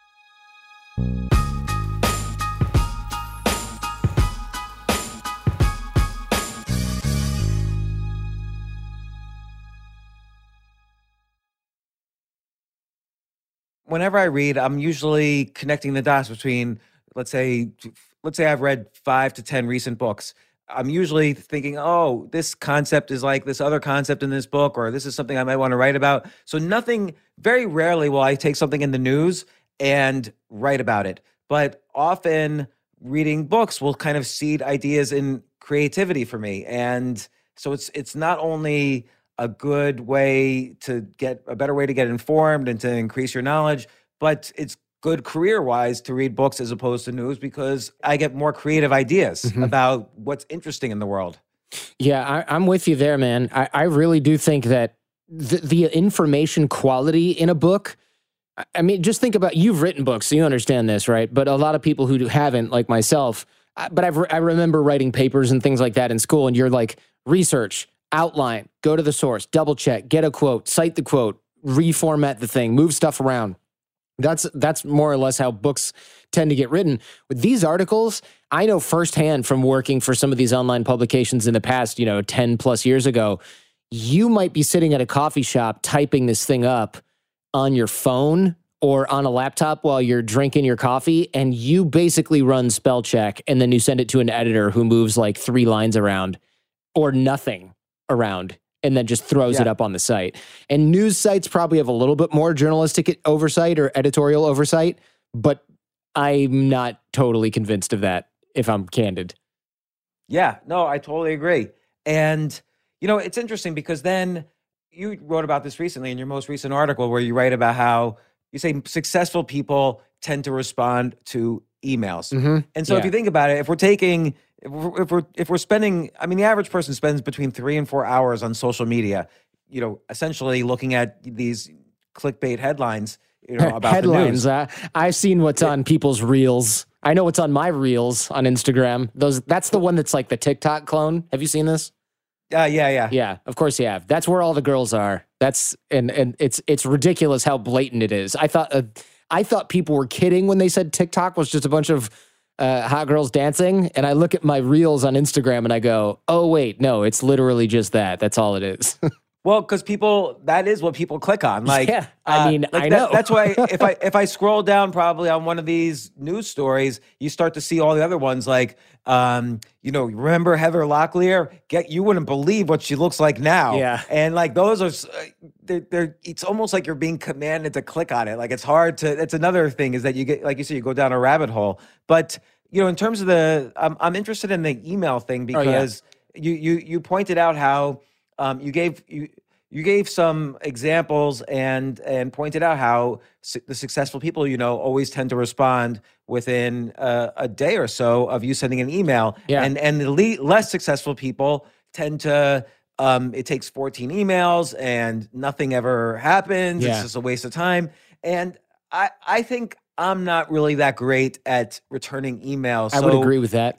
S2: Whenever I read, I'm usually connecting the dots between, let's say, let's say I've read five to ten recent books. I'm usually thinking, oh, this concept is like this other concept in this book, or this is something I might want to write about. So nothing, very rarely will I take something in the news and write about it. But often reading books will kind of seed ideas in creativity for me. And so it's it's not only a good way to get a better way to get informed and to increase your knowledge, but it's good career-wise to read books as opposed to news because I get more creative ideas
S3: Mhm.
S2: about what's interesting in the world.
S3: Yeah, I, I'm with you there, man. I, I really do think that the, the information quality in a book, I- I mean, just think about, you've written books, so you understand this, right? But a lot of people who haven't, like myself, I, but I've, re- I remember writing papers and things like that in school, and you're like, research, outline, go to the source, double check, get a quote, cite the quote, reformat the thing, move stuff around. That's that's more or less how books tend to get written. With these articles, I know firsthand from working for some of these online publications in the past, you know, ten plus years ago, you might be sitting at a coffee shop typing this thing up on your phone or on a laptop while you're drinking your coffee, and you basically run spell check, and then you send it to an editor who moves like three lines around or nothing around, and then just throws it
S2: Yeah.
S3: up on the site. And news sites probably have a little bit more journalistic oversight or editorial oversight, but I'm not totally convinced of that, if I'm candid.
S2: Yeah, no, I totally agree. And, you know, it's interesting because then you wrote about this recently in your most recent article where you write about how you say successful people tend to respond to emails.
S3: Mm-hmm.
S2: And so if
S3: Yeah.
S2: you think about it, if we're taking, if we're, if we're, if we're spending, I mean, the average person spends between three and four hours on social media, you know, essentially looking at these clickbait headlines, you know, about
S3: Headlines.
S2: the news.
S3: Uh, I've seen what's on people's reels. I know what's on my reels on Instagram. Those. That's the one that's like the TikTok clone. Have you seen this?
S2: Uh, yeah, yeah.
S3: Yeah, of course you have. That's where all the girls are. That's and and it's it's ridiculous how blatant it is. I thought uh, I thought people were kidding when they said TikTok was just a bunch of uh, hot girls dancing. And I look at my reels on Instagram and I go, oh wait, no, it's literally just that. That's all it is.
S2: Well, because people, that is what people click on. Like,
S3: Yeah, I
S2: uh,
S3: mean,
S2: like
S3: I
S2: that-
S3: know.
S2: that's why if I if I scroll down probably on one of these news stories, you start to see all the other ones. Like, um, you know, remember Heather Locklear? Get you wouldn't believe what she looks like now.
S3: Yeah.
S2: and like those are, s- uh, they're, they're it's almost like you're being commanded to click on it. Like it's hard to. That's another thing is that you get, like you said, you go down a rabbit hole. But you know, in terms of the, I'm I'm interested in the email thing
S3: Oh, yeah.
S2: because you you you pointed out how um you gave you. You gave some examples and and pointed out how su- the successful people you know always tend to respond within uh, a day or so of you sending an email.
S3: Yeah.
S2: And and the le- less successful people tend to um, it takes fourteen emails and nothing ever happens.
S3: Yeah.
S2: It's just a waste of time. And I I think I'm not really that great at returning emails.
S3: I would
S2: so-
S3: agree with that.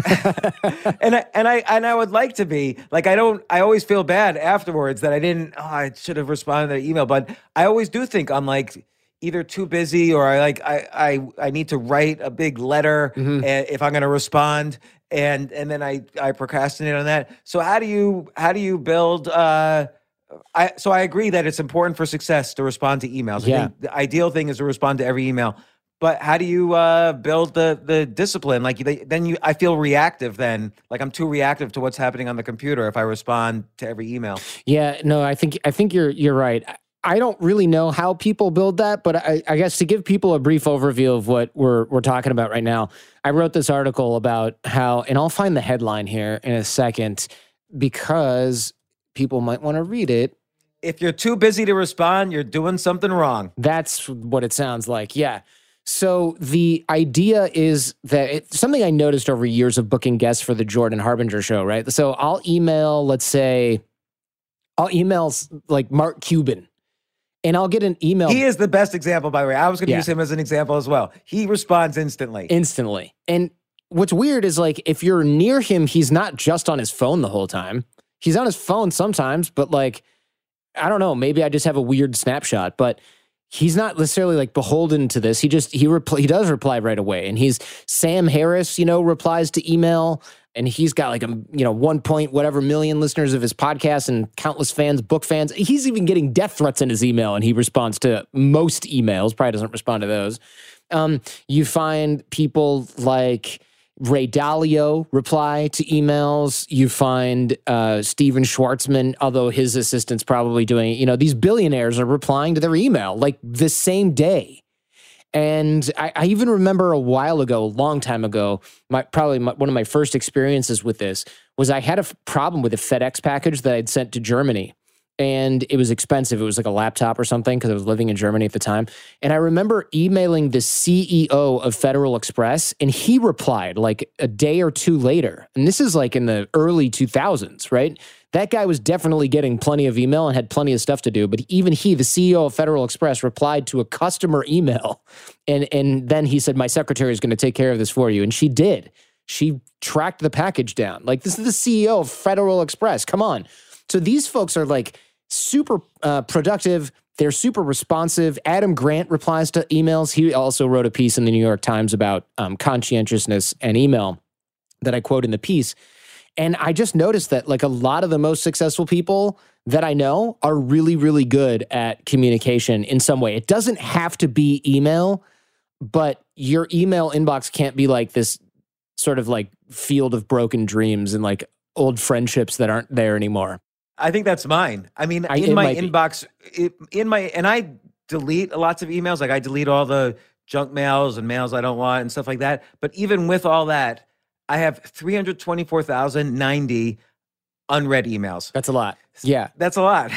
S2: and I and I and I would like to be like I don't I always feel bad afterwards that I didn't oh, I should have responded to the email, but I always do think I'm like either too busy or I like I I I need to write a big letter
S3: Mhm.
S2: uh, if I'm going to respond and and then I I procrastinate on that. So how do you how do you build uh I so I agree that it's important for success to respond to emails. I
S3: Yeah.
S2: think the ideal thing is to respond to every email. But how do you uh, build the the discipline? Like they, then you, I feel reactive. Then, like I'm too reactive to what's happening on the computer if I respond to every email.
S3: Yeah, no, I think I think you're you're right. I don't really know how people build that, but I, I guess to give people a brief overview of what we're we're talking about right now, I wrote this article about how, and I'll find the headline here in a second because people might want to read it.
S2: If you're too busy to respond, you're doing something wrong.
S3: That's what it sounds like. Yeah. So the idea is that it's something I noticed over years of booking guests for the Jordan Harbinger show, right? So I'll email, let's say, I'll email like Mark Cuban, and I'll get an email.
S2: He is the best example, by the way. I was going to
S3: Yeah.
S2: use him as an example as well. He responds instantly.
S3: Instantly. And what's weird is like if you're near him, he's not just on his phone the whole time. He's on his phone sometimes, but like, I don't know, maybe I just have a weird snapshot, but he's not necessarily like beholden to this. He just, he repl- he does reply right away. And he's, Sam Harris, you know, replies to email, and he's got like a, you know, one point whatever million listeners of his podcast and countless fans, book fans. He's even getting death threats in his email, and he responds to most emails, probably doesn't respond to those. Um, you find people like Ray Dalio reply to emails. You find uh, Steven Schwartzman, although his assistant's probably doing it. You know, these billionaires are replying to their email like the same day. And I, I even remember a while ago, a long time ago, my probably my, one of my first experiences with this was I had a f- problem with a FedEx package that I'd sent to Germany. And it was expensive. It was like a laptop or something because I was living in Germany at the time. And I remember emailing the C E O of Federal Express, and he replied like a day or two later. And this is like in the early two thousands, right? That guy was definitely getting plenty of email and had plenty of stuff to do. But even he, the C E O of Federal Express, replied to a customer email. And, and then he said, my secretary is going to take care of this for you. And she did. She tracked the package down. Like, this is the C E O of Federal Express. Come on. So these folks are like super uh, productive. They're super responsive. Adam Grant replies to emails. He also wrote a piece in the New York Times about um, conscientiousness and email that I quote in the piece. And I just noticed that like a lot of the most successful people that I know are really, really good at communication in some way. It doesn't have to be email, but your email inbox can't be like this sort of like field of broken dreams and like old friendships that aren't there anymore.
S2: I think that's mine. I mean,
S3: I-
S2: in
S3: it
S2: my
S3: might be.
S2: inbox, it, in my, and I delete lots of emails. Like I delete all the junk mails and mails I don't want and stuff like that. But even with all that, I have three hundred twenty-four thousand ninety unread emails.
S3: That's a lot. Yeah.
S2: That's a lot.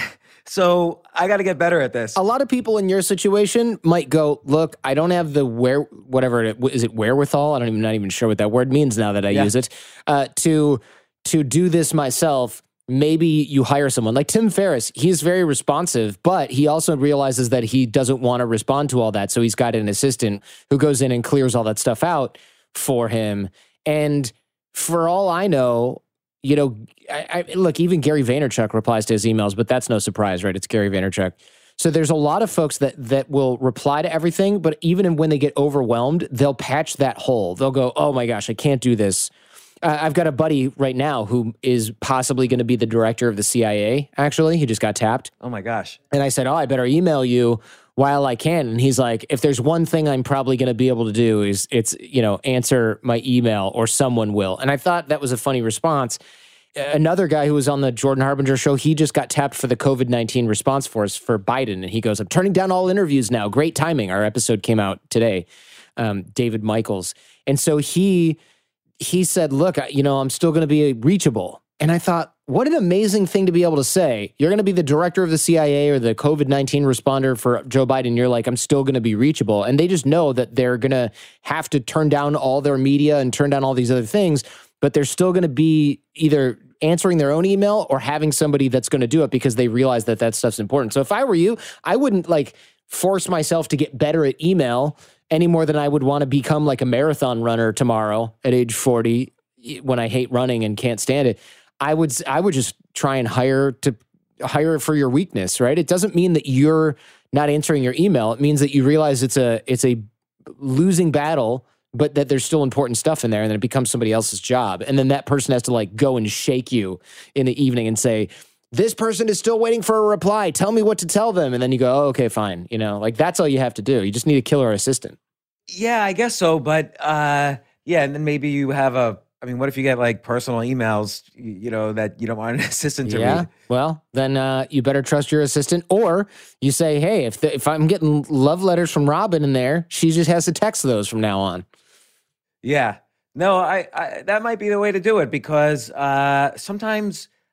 S2: So I got to get better at this.
S3: A lot of people in your situation might go, look, I don't have the where, whatever it is, it wherewithal? I don't even, not even sure what that word means now that I
S2: Yeah.
S3: use it, uh, to, to do this myself. Maybe you hire someone like Tim Ferriss. He's very responsive, but he also realizes that he doesn't want to respond to all that. So he's got an assistant who goes in and clears all that stuff out for him. And for all I know, you know, I, I, look, even Gary Vaynerchuk replies to his emails, but that's no surprise, right? It's Gary Vaynerchuk. So there's a lot of folks that that will reply to everything, but even when they get overwhelmed, they'll patch that hole. They'll go, oh my gosh, I can't do this. Uh, I've got a buddy right now who is possibly going to be the director of the C I A, actually. He just got tapped.
S2: Oh my gosh.
S3: And I said, oh, I better email you while I can. And he's like, if there's one thing I'm probably going to be able to do is it's, you know, answer my email or someone will. And I thought that was a funny response. Another guy who was on the Jordan Harbinger show, he just got tapped for the covid nineteen response force for Biden. And he goes, I'm turning down all interviews now. Great timing. Our episode came out today, um, David Michaels. And so he he said, look, you know, I'm still going to be reachable. And I thought, what an amazing thing to be able to say. You're going to be the director of the C I A or the covid nineteen responder for Joe Biden. You're like, I'm still going to be reachable. And they just know that they're going to have to turn down all their media and turn down all these other things, but they're still going to be either answering their own email or having somebody that's going to do it because they realize that that stuff's important. So if I were you, I wouldn't like force myself to get better at email any more than I would want to become like a marathon runner tomorrow at age forty when I hate running and can't stand it. I would I would just try and hire to hire for your weakness, right? It doesn't mean that you're not answering your email. It means that you realize it's a it's a losing battle, but that there's still important stuff in there, and then it becomes somebody else's job. And then that person has to like go and shake you in the evening and say, this person is still waiting for a reply. Tell me what to tell them. And then you go, oh, okay, fine. You know, like that's all you have to do. You just need a killer assistant.
S2: Yeah, I guess so. But uh, yeah, and then maybe you have a, I mean, what if you get like personal emails, you, you know, that you don't want an assistant to
S3: Yeah,
S2: read?
S3: well, then uh, you better trust your assistant. Or you say, hey, if the, if I'm getting love letters from Robin in there, she just has to text those from now on.
S2: Yeah. No, I, I that might be the way to do it because uh, sometimes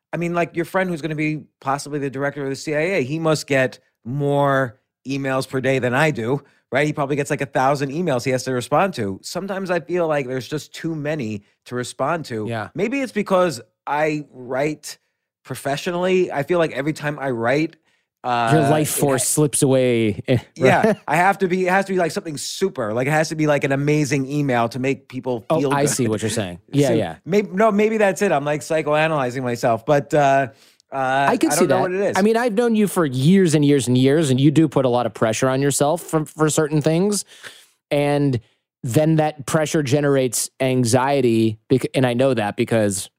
S2: I mean, like your friend who's going to be possibly the director of the C I A, he must get more emails per day than I do, right? He probably gets like a thousand emails he has to respond to. Sometimes I feel like there's just too many to respond to.
S3: Yeah.
S2: Maybe it's because I write professionally. I feel like every time I write, uh,
S3: your life force
S2: it,
S3: slips away.
S2: Yeah, I have to be. It has to be like something super. Like it has to be like an amazing email to make people feel.
S3: Oh, I
S2: good.
S3: see what you're saying. Yeah,
S2: so
S3: yeah.
S2: Maybe no, maybe that's it. I'm like psychoanalyzing myself, but uh, uh,
S3: I can
S2: I
S3: see
S2: don't know
S3: that.
S2: what it is.
S3: I mean, I've known you for years and years and years, and you do put a lot of pressure on yourself for for certain things, and then that pressure generates anxiety. bec- And I know that because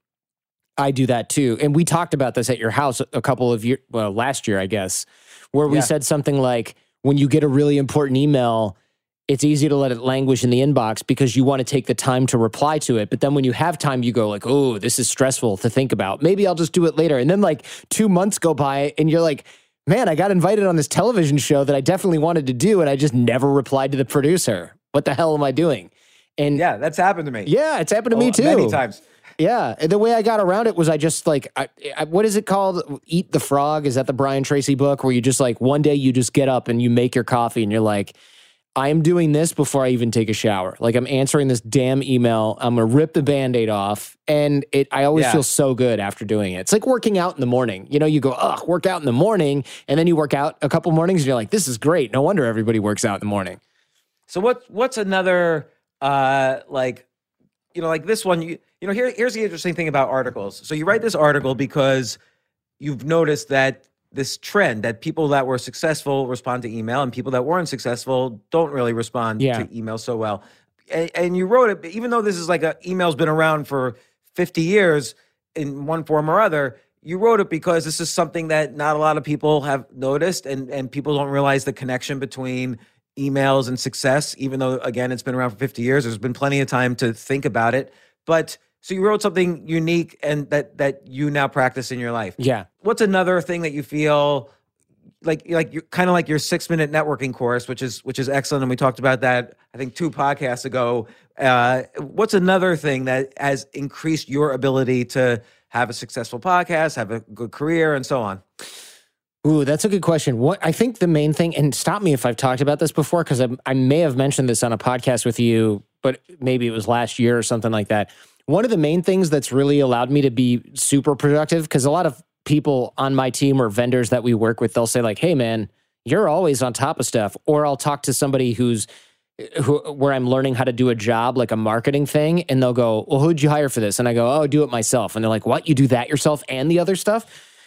S3: I do that too. And we talked about this at your house a couple of years, well, last year, I guess, where we
S2: Yeah.
S3: said something like, when you get a really important email, it's easy to let it languish in the inbox because you want to take the time to reply to it. But then when you have time, you go like, oh, this is stressful to think about. Maybe I'll just do it later. And then like two months go by and you're like, man, I got invited on this television show that I definitely wanted to do. And I just never replied to the producer. What the hell am I doing? And
S2: yeah, that's happened to me.
S3: yeah, it's happened to me
S2: Oh,
S3: too.
S2: many times.
S3: Yeah, and the way I got around it was I just like, I, I, what is it called? Eat the Frog? Is that the Brian Tracy book where you just like, one day you just get up and you make your coffee and you're like, I am doing this before I even take a shower. Like I'm answering this damn email. I'm going to rip the Band-Aid off. And it, I always
S2: Yeah.
S3: feel so good after doing it. It's like working out in the morning. You know, you go, ugh, work out in the morning. And then you work out a couple mornings and you're like, this is great. No wonder everybody works out in the morning.
S2: So what? What's another uh, like? You know, like this one. You you know, here here's the interesting thing about articles. So you write this article because you've noticed that this trend that people that were successful respond to email and people that weren't successful don't really respond
S3: Yeah.
S2: to email so well. And, and you wrote it, even though this is like a email's been around for fifty years in one form or other. You wrote it because this is something that not a lot of people have noticed, and and people don't realize the connection between emails and success, even though, again, it's been around for fifty years. There's been plenty of time to think about it. But so you wrote something unique and that that you now practice in your life.
S3: Yeah.
S2: What's another thing that you feel like like you kind of like your six minute networking course, which is which is excellent, and we talked about that I think two podcasts ago. Uh, what's another thing that has increased your ability to have a successful podcast, have a good career, and so on?
S3: Ooh, that's a good question. What I think the main thing, and stop me if I've talked about this before, because I, I may have mentioned this on a podcast with you, but maybe it was last year or something like that. One of the main things that's really allowed me to be super productive, because a lot of people on my team or vendors that we work with, they'll say like, hey man, you're always on top of stuff. Or I'll talk to somebody who's who, where I'm learning how to do a job, like a marketing thing, and they'll go, well, who'd you hire for this? And I go, oh, do it myself. And they're like, what? You do that yourself and the other stuff?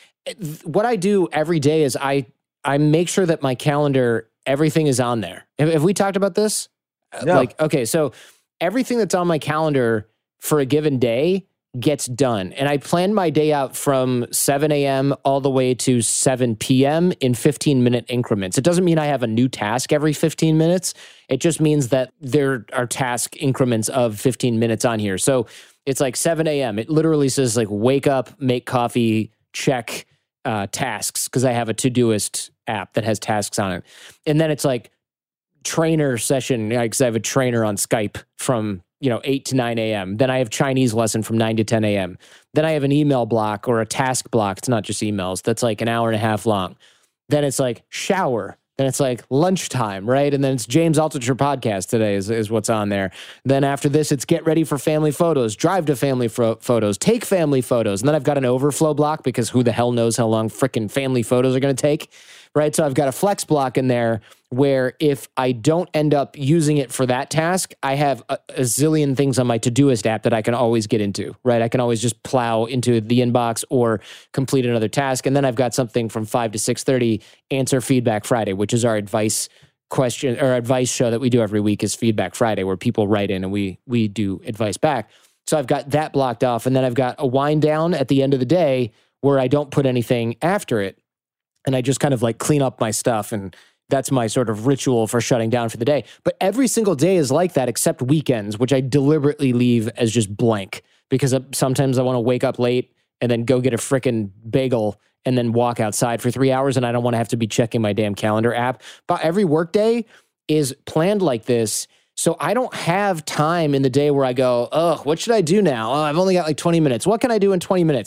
S3: What I do every day is I I make sure that my calendar, everything is on there. Have, have we talked about this?
S2: No.
S3: Like, okay, so everything that's on my calendar for a given day gets done. And I plan my day out from seven a.m. all the way to seven p.m. in fifteen minute increments. It doesn't mean I have a new task every fifteen minutes. It just means that there are task increments of fifteen minutes on here. So it's like seven a.m. It literally says like wake up, make coffee, check uh, tasks, because I have a Todoist app that has tasks on it. And then it's like trainer session, because I have a trainer on Skype from, you know, eight to nine a.m. Then I have Chinese lesson from nine to ten a.m. Then I have an email block or a task block. It's not just emails. That's like an hour and a half long. Then it's like shower. Then it's like lunchtime, right? And then it's James Altucher podcast today is, is what's on there. Then after this, it's get ready for family photos, drive to family fro- photos, take family photos. And then I've got an overflow block because who the hell knows how long freaking family photos are going to take, right? So I've got a flex block in there where if I don't end up using it for that task, I have a, a zillion things on my Todoist app that I can always get into, right? I can always just plow into the inbox or complete another task. And then I've got something from five to six thirty, Answer Feedback Friday, which is our advice question or advice show that we do every week is Feedback Friday, where people write in and we we do advice back. So I've got that blocked off. And then I've got a wind down at the end of the day where I don't put anything after it. And I just kind of like clean up my stuff, and that's my sort of ritual for shutting down for the day. But every single day is like that, except weekends, which I deliberately leave as just blank because sometimes I want to wake up late and then go get a frickin' bagel and then walk outside for three hours, and I don't want to have to be checking my damn calendar app. But every workday is planned like this, so I don't have time in the day where I go, oh, what should I do now? Oh, I've only got like twenty minutes. What can I do in twenty minutes?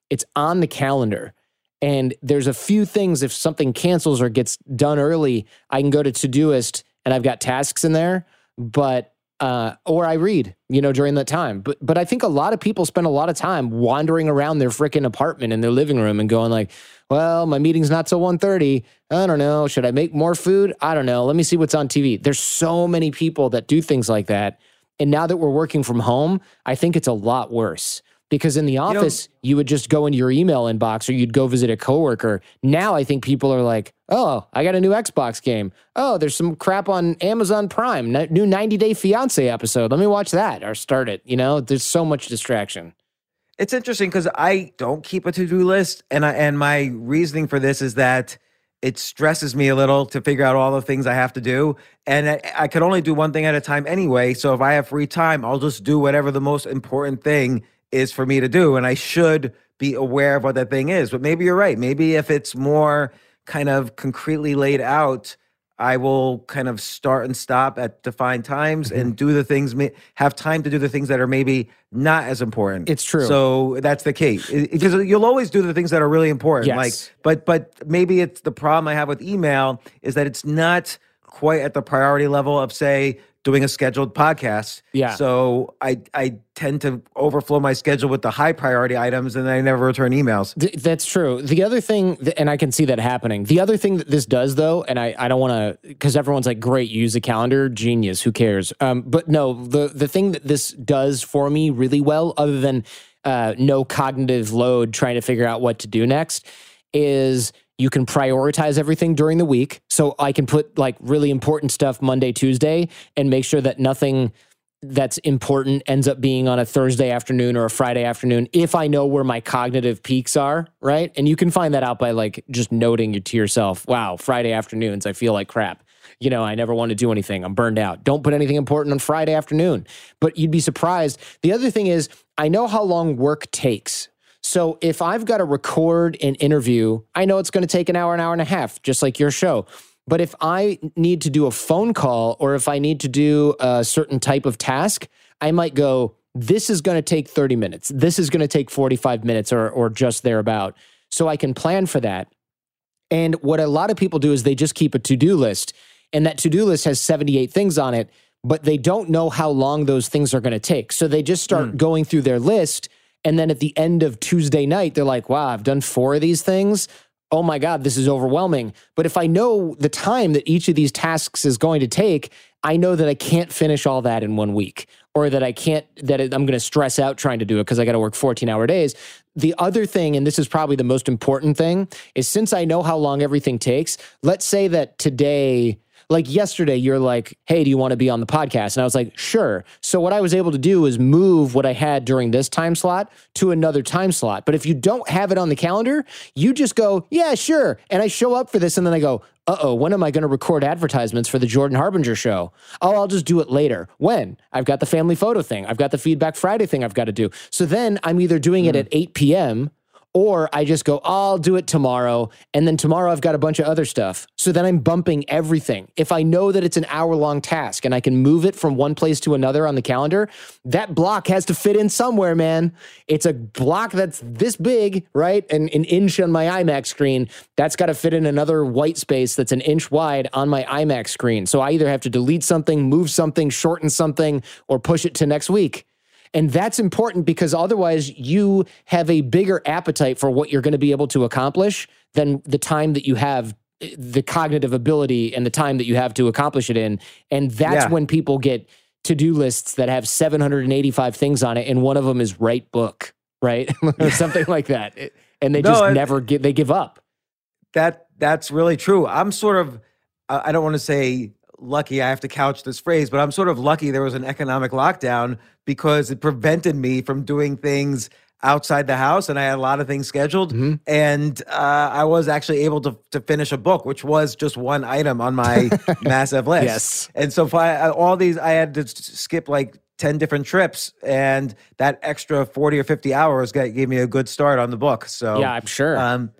S3: it's on the calendar. And there's a few things, if something cancels or gets done early, I can go to Todoist and I've got tasks in there, but, uh, or I read, you know, during that time. But, but I think a lot of people spend a lot of time wandering around their freaking apartment in their living room and going like, well, my meeting's not till one thirty. I don't know. Should I make more food? I don't know. Let me see what's on T V. There's so many people that do things like that. And now that we're working from home, I think it's a lot worse. Because in the office, you, know, you would just go into your email inbox or you'd go visit a coworker. Now I think people are like, oh, I got a new Xbox game. Oh, there's some crap on Amazon Prime, new ninety day fiance episode. Let me watch that or start it. You know, there's so much distraction.
S2: It's interesting because I don't keep a to-do list. And I, and my reasoning for this is that it stresses me a little to figure out all the things I have to do. And I, I could only do one thing at a time anyway. So if I have free time, I'll just do whatever the most important thing is for me to do. And I should be aware of what that thing is. But maybe you're right. Maybe if it's more kind of concretely laid out, I will kind of start and stop at defined times mm-hmm. and do the things, have time to do the things that are maybe not as important.
S3: It's true.
S2: So that's the case. Because you'll always do the things that are really important.
S3: Yes.
S2: Like, but but maybe it's the problem I have with email is that it's not quite at the priority level of, say, doing a scheduled podcast.
S3: Yeah.
S2: So I I tend to overflow my schedule with the high priority items and I never return emails.
S3: Th- that's true. The other thing, th- and I can see that happening. The other thing that this does though, and I, I don't want to, because everyone's like, great, use a calendar, genius, who cares? Um, but no, the, the thing that this does for me really well, other than uh, no cognitive load trying to figure out what to do next, is you can prioritize everything during the week. So I can put like really important stuff Monday, Tuesday, and make sure that nothing that's important ends up being on a Thursday afternoon or a Friday afternoon if I know where my cognitive peaks are, right? And you can find that out by like just noting to yourself, wow, Friday afternoons, I feel like crap. You know, I never want to do anything. I'm burned out. Don't put anything important on Friday afternoon. But you'd be surprised. The other thing is, I know how long work takes. So if I've got to record an interview, I know it's going to take an hour, an hour and a half, just like your show. But if I need to do a phone call or if I need to do a certain type of task, I might go, this is going to take thirty minutes. This is going to take forty-five minutes or, or just thereabout. So I can plan for that. And what a lot of people do is they just keep a to-do list. And that to-do list has seventy-eight things on it, but they don't know how long those things are going to take. So they just start mm. going through their list. And then at the end of Tuesday night, they're like, wow, I've done four of these things. Oh my God, this is overwhelming. But if I know the time that each of these tasks is going to take, I know that I can't finish all that in one week, or that I can't, that I'm going to stress out trying to do it because I got to work fourteen hour days. The other thing, and this is probably the most important thing, is since I know how long everything takes, let's say that today, like yesterday, you're like, hey, do you want to be on the podcast? And I was like, sure. So what I was able to do is move what I had during this time slot to another time slot. But if you don't have it on the calendar, you just go, yeah, sure. And I show up for this and then I go, uh-oh, when am I going to record advertisements for the Jordan Harbinger show? Oh, I'll just do it later. When? I've got the family photo thing. I've got the Feedback Friday thing I've got to do. So then I'm either doing mm. it at eight p.m., or I just go, oh, I'll do it tomorrow. And then tomorrow I've got a bunch of other stuff. So then I'm bumping everything. If I know that it's an hour long task and I can move it from one place to another on the calendar, that block has to fit in somewhere, man. It's a block that's this big, right? And an inch on my iMac screen. That's got to fit in another white space that's an inch wide on my iMac screen. So I either have to delete something, move something, shorten something, or push it to next week. And that's important because otherwise you have a bigger appetite for what you're going to be able to accomplish than the time that you have, the cognitive ability and the time that you have to accomplish it in. And that's yeah. when people get to-do lists that have seven hundred eighty-five things on it. And one of them is write book, right? Or something like that. And they just no, never give, they give up.
S2: That That's really true. I'm sort of, I don't want to say lucky, I have to couch this phrase, but I'm sort of lucky there was an economic lockdown because it prevented me from doing things outside the house, and I had a lot of things scheduled, mm-hmm. and uh, I was actually able to to finish a book, which was just one item on my massive list.
S3: Yes.
S2: And so if I, all these, I had to skip like ten different trips, and that extra forty or fifty hours got, gave me a good start on the book. So
S3: yeah, I'm sure. Um,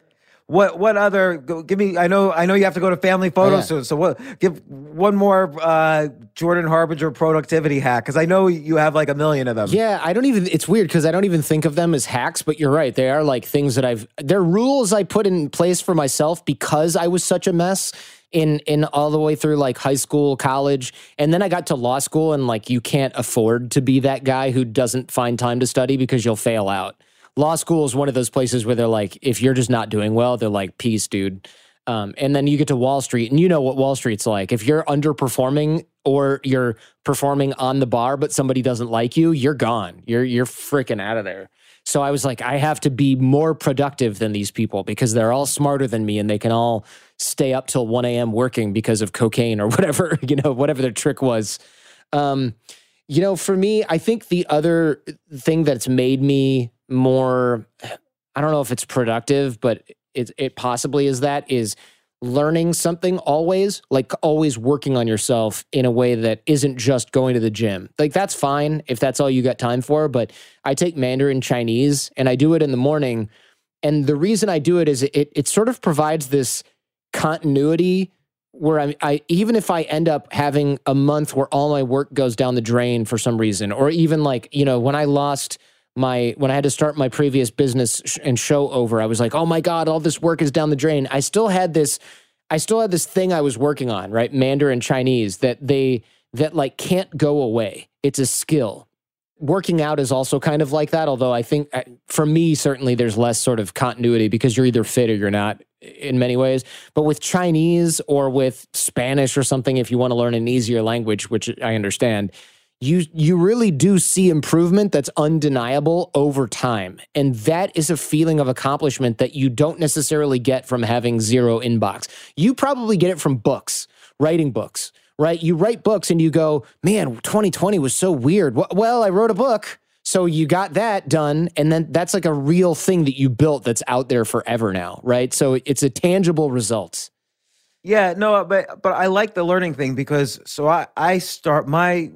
S2: what what other? Go, give me. I know I know you have to go to family photos
S3: Oh, yeah.
S2: soon. So what? Give one more uh, Jordan Harbinger productivity hack, because I know you have like a million of them.
S3: Yeah, I don't even, it's weird because I don't even think of them as hacks, but you're right. They are like things that I've, they're rules I put in place for myself because I was such a mess in, in all the way through like high school, college. And then I got to law school and like, you can't afford to be that guy who doesn't find time to study because you'll fail out. Law school is one of those places where they're like, if you're just not doing well, they're like, peace, dude. Um, and then you get to Wall Street, and you know what Wall Street's like. If you're underperforming or you're performing on the bar, but somebody doesn't like you, you're gone. You're you're freaking out of there. So I was like, I have to be more productive than these people because they're all smarter than me, and they can all stay up till one a.m. working because of cocaine or whatever, you know, whatever their trick was. Um, you know, for me, I think the other thing that's made me more, I don't know if it's productive, but it, it possibly is that, is learning something always, like always working on yourself in a way that isn't just going to the gym. Like that's fine if that's all you got time for, but I take Mandarin Chinese and I do it in the morning. And the reason I do it is it it sort of provides this continuity where I, I even if I end up having a month where all my work goes down the drain for some reason, or even like, you know, when I lost my, when I had to start my previous business sh- and show over, I was like, oh my God, all this work is down the drain. I still had this, I still had this thing I was working on, right? Mandarin Chinese that they, that like can't go away. It's a skill. Working out is also kind of like that. Although I think uh, for me, certainly there's less sort of continuity because you're either fit or you're not in many ways. But with Chinese or with Spanish or something, if you want to learn an easier language, which I understand, you you really do see improvement that's undeniable over time. And that is a feeling of accomplishment that you don't necessarily get from having zero inbox. You probably get it from books, writing books, right? You write books and you go, man, twenty twenty was so weird. Well, I wrote a book. So you got that done. And then that's like a real thing that you built that's out there forever now, right? So it's a tangible result.
S2: Yeah, no, but but I like the learning thing because so I, I start my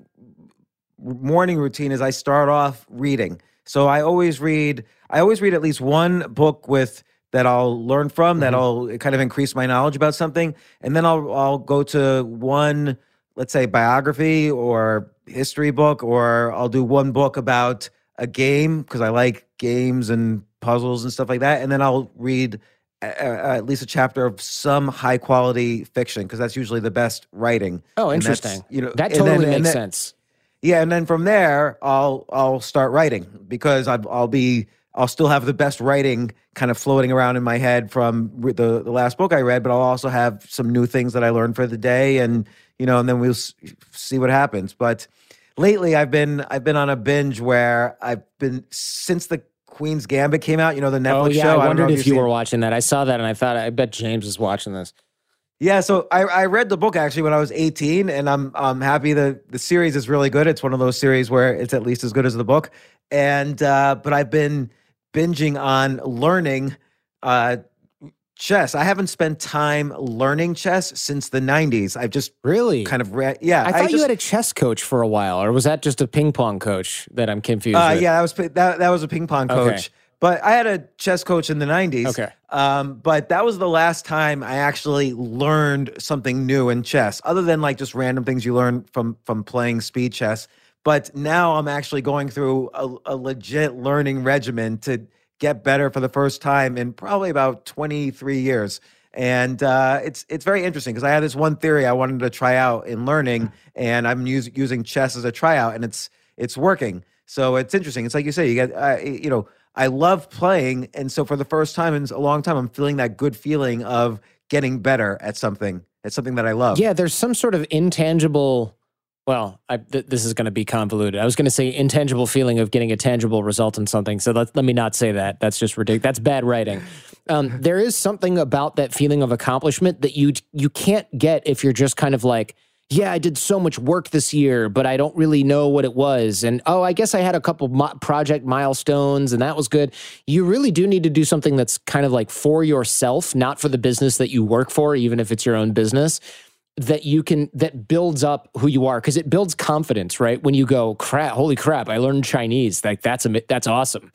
S2: morning routine is I start off reading. So I always read, I always read at least one book with that I'll learn from, mm-hmm. that'll kind of increase my knowledge about something. And then I'll I'll go to one, let's say, biography or history book, or I'll do one book about a game because I like games and puzzles and stuff like that. And then I'll read a, a, at least a chapter of some high quality fiction because that's usually the best writing.
S3: Oh, interesting.
S2: You know,
S3: that totally
S2: then,
S3: makes
S2: then,
S3: sense.
S2: Yeah, and then from there, I'll I'll start writing because I've, I'll be I'll still have the best writing kind of floating around in my head from the the last book I read, but I'll also have some new things that I learned for the day, and you know, and then we'll see what happens. But lately, I've been I've been on a binge where I've been since the Queen's Gambit came out. You know, the Netflix
S3: oh, yeah,
S2: show.
S3: I wondered
S2: I
S3: if you were watching that. I saw that, and I thought I bet James is watching this.
S2: Yeah, so I, I read the book actually when I was eighteen, and I'm I'm happy the the series is really good. It's one of those series where it's at least as good as the book. And uh, but I've been binging on learning uh, chess. I haven't spent time learning chess since the nineties. I've just
S3: really
S2: kind of read. Yeah,
S3: I thought
S2: I just,
S3: you had a chess coach for a while, or was that just a ping pong coach that I'm confused
S2: uh,
S3: with?
S2: Yeah, that was that that was a ping pong coach.
S3: Okay.
S2: But I had a chess coach in the nineties.
S3: Okay.
S2: Um, but that was the last time I actually learned something new in chess, other than like just random things you learn from from playing speed chess. But now I'm actually going through a, a legit learning regimen to get better for the first time in probably about twenty-three years. And uh, it's it's very interesting because I had this one theory I wanted to try out in learning, and I'm us- using chess as a tryout, and it's it's working. So it's interesting. It's like you say, you get uh, you know. I love playing, and so for the first time in a long time, I'm feeling that good feeling of getting better at something. It's something that I love.
S3: Yeah, there's some sort of intangible, well, I, th- this is going to be convoluted. I was going to say intangible feeling of getting a tangible result in something, so let, let me not say that. That's just ridiculous. That's bad writing. Um, there is something about that feeling of accomplishment that you you can't get if you're just kind of like, yeah, I did so much work this year, but I don't really know what it was. And, oh, I guess I had a couple mo- project milestones and that was good. You really do need to do something that's kind of like for yourself, not for the business that you work for, even if it's your own business, that you can, that builds up who you are. Cause it builds confidence, right? When you go, crap, holy crap, I learned Chinese. Like that's, a, that's awesome.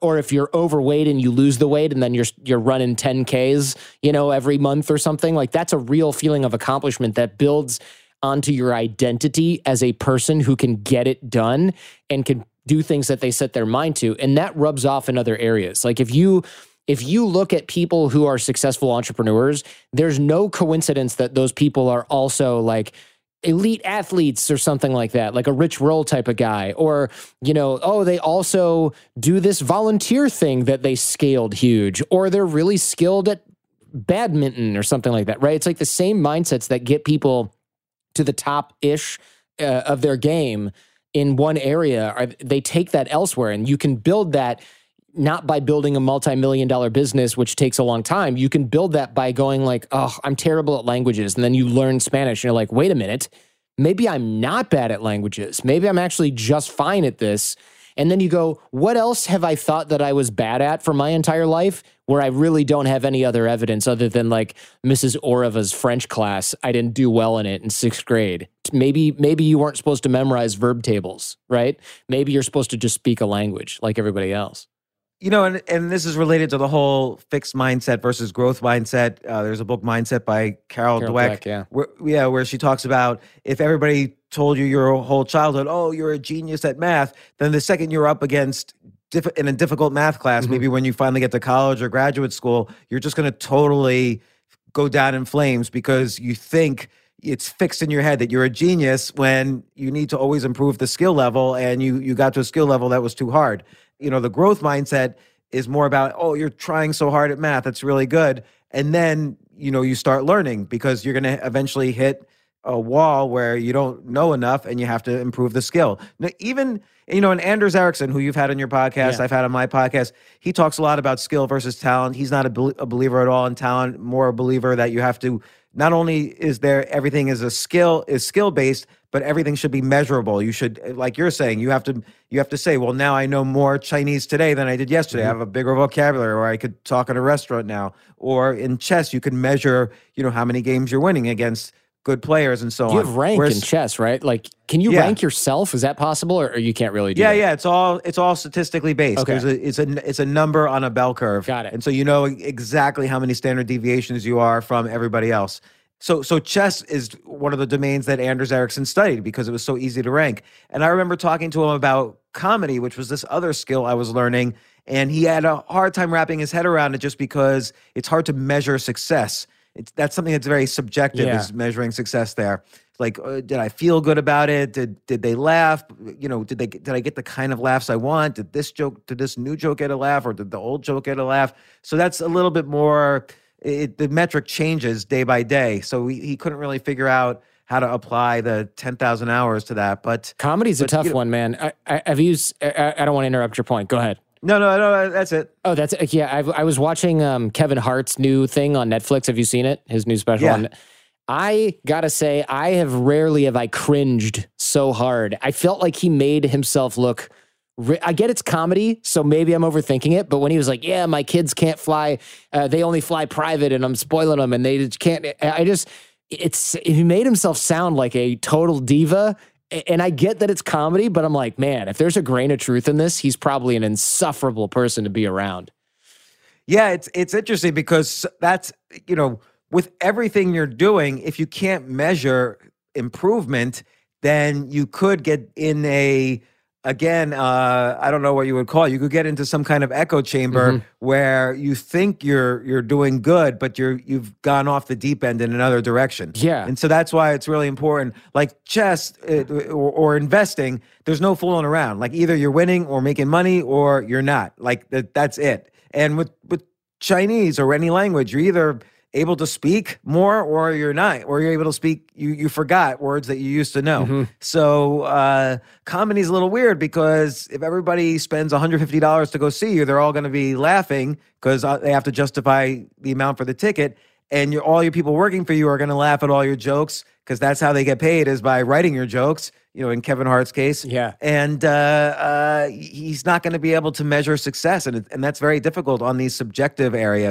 S3: or if you're overweight and you lose the weight and then you're you're running ten Ks, you know, every month or something, like that's a real feeling of accomplishment that builds onto your identity as a person who can get it done and can do things that they set their mind to. And that rubs off in other areas. Like if you If you look at people who are successful entrepreneurs, there's no coincidence that those people are also like elite athletes or something like that, like a Rich Roll type of guy. Or, you know, oh, they also do this volunteer thing that they scaled huge, or they're really skilled at badminton or something like that, right? It's like the same mindsets that get people to the top-ish uh, of their game in one area. Are, they take that elsewhere, and you can build that not by building a multi-million dollar business, which takes a long time. You can build that by going like, oh, I'm terrible at languages. And then you learn Spanish and you're like, wait a minute, maybe I'm not bad at languages. Maybe I'm actually just fine at this. And then you go, what else have I thought that I was bad at for my entire life where I really don't have any other evidence other than like Missus Oreva's French class? I didn't do well in it in sixth grade. Maybe, maybe you weren't supposed to memorize verb tables, right? Maybe you're supposed to just speak a language like everybody else.
S2: You know, and, and this is related to the whole fixed mindset versus growth mindset. Uh, there's a book, Mindset, by Carol,
S3: Carol
S2: Dweck.
S3: Dweck, yeah.
S2: Where, yeah, where she talks about if everybody told you your whole childhood, oh, you're a genius at math, then the second you're up against diff- in a difficult math class, mm-hmm. maybe when you finally get to college or graduate school, you're just going to totally go down in flames because you think it's fixed in your head that you're a genius when you need to always improve the skill level, and you you got to a skill level that was too hard. You know, the growth mindset is more about, oh, you're trying so hard at math, that's really good. And then, you know, you start learning because you're going to eventually hit a wall where you don't know enough and you have to improve the skill. Now, even, you know, and Anders Ericsson, who you've had on your podcast, yeah. I've had on my podcast, he talks a lot about skill versus talent. He's not a, be- a believer at all in talent, more a believer that you have to, not only is there, everything is a skill, is skill-based, but everything should be measurable. You should, like you're saying, you have to you have to say, well, now I know more Chinese today than I did yesterday. Mm-hmm. I have a bigger vocabulary, or I could talk at a restaurant now. Or in chess, you can measure, you know, how many games you're winning against good players and so on.
S3: You have rank Whereas, in chess, right? Like, can you
S2: yeah.
S3: rank yourself? Is that possible, or, or you can't really do
S2: yeah,
S3: that?
S2: Yeah, It's all it's all statistically based.
S3: Okay.
S2: There's a, it's a it's a number on a bell curve.
S3: Got it.
S2: And so you know exactly how many standard deviations you are from everybody else. So so chess is one of the domains that Anders Ericsson studied because it was so easy to rank. And I remember talking to him about comedy, which was this other skill I was learning, and he had a hard time wrapping his head around it just because it's hard to measure success. It's, that's something that's very subjective,
S3: yeah.
S2: is measuring success there. Like, uh, did I feel good about it? Did did they laugh? You know, did they did I get the kind of laughs I want? Did this joke, did this new joke get a laugh, or did the old joke get a laugh? So that's a little bit more. It, the metric changes day by day, so he, he couldn't really figure out how to apply the ten thousand hours to that. But
S3: comedy's
S2: but,
S3: a tough
S2: you know,
S3: one, man. I, I, I've used. I, I don't want to interrupt your point. Go ahead.
S2: No, no, no. That's it.
S3: Oh, that's yeah. I've, I was watching um, Kevin Hart's new thing on Netflix. Have you seen it? His new special.
S2: Yeah.
S3: On, I gotta say, I have rarely have I cringed so hard. I felt like he made himself look. I get it's comedy, so maybe I'm overthinking it, but when he was like, yeah, my kids can't fly, uh, they only fly private and I'm spoiling them and they just can't, I just, it's, he made himself sound like a total diva, and I get that it's comedy, but I'm like, man, if there's a grain of truth in this, he's probably an insufferable person to be around.
S2: Yeah, it's it's interesting because that's, you know, with everything you're doing, if you can't measure improvement, then you could get in a, Again, uh, I don't know what you would call it. You could get into some kind of echo chamber mm-hmm. where you think you're you're doing good, but you're you've gone off the deep end in another direction.
S3: Yeah,
S2: and so that's why it's really important. Like chess uh, or, or investing, there's no fooling around. Like either you're winning or making money, or you're not. Like that, that's it. And with with Chinese or any language, you're either able to speak more or you're not, or you're able to speak, you you forgot words that you used to know. Mm-hmm. So uh, comedy is a little weird because if everybody spends one hundred fifty dollars to go see you, they're all going to be laughing because uh, they have to justify the amount for the ticket. And you're, all your people working for you are going to laugh at all your jokes because that's how they get paid, is by writing your jokes, you know, in Kevin Hart's case.
S3: Yeah.
S2: And uh, uh, he's not going to be able to measure success. And, it, and that's very difficult on these subjective areas.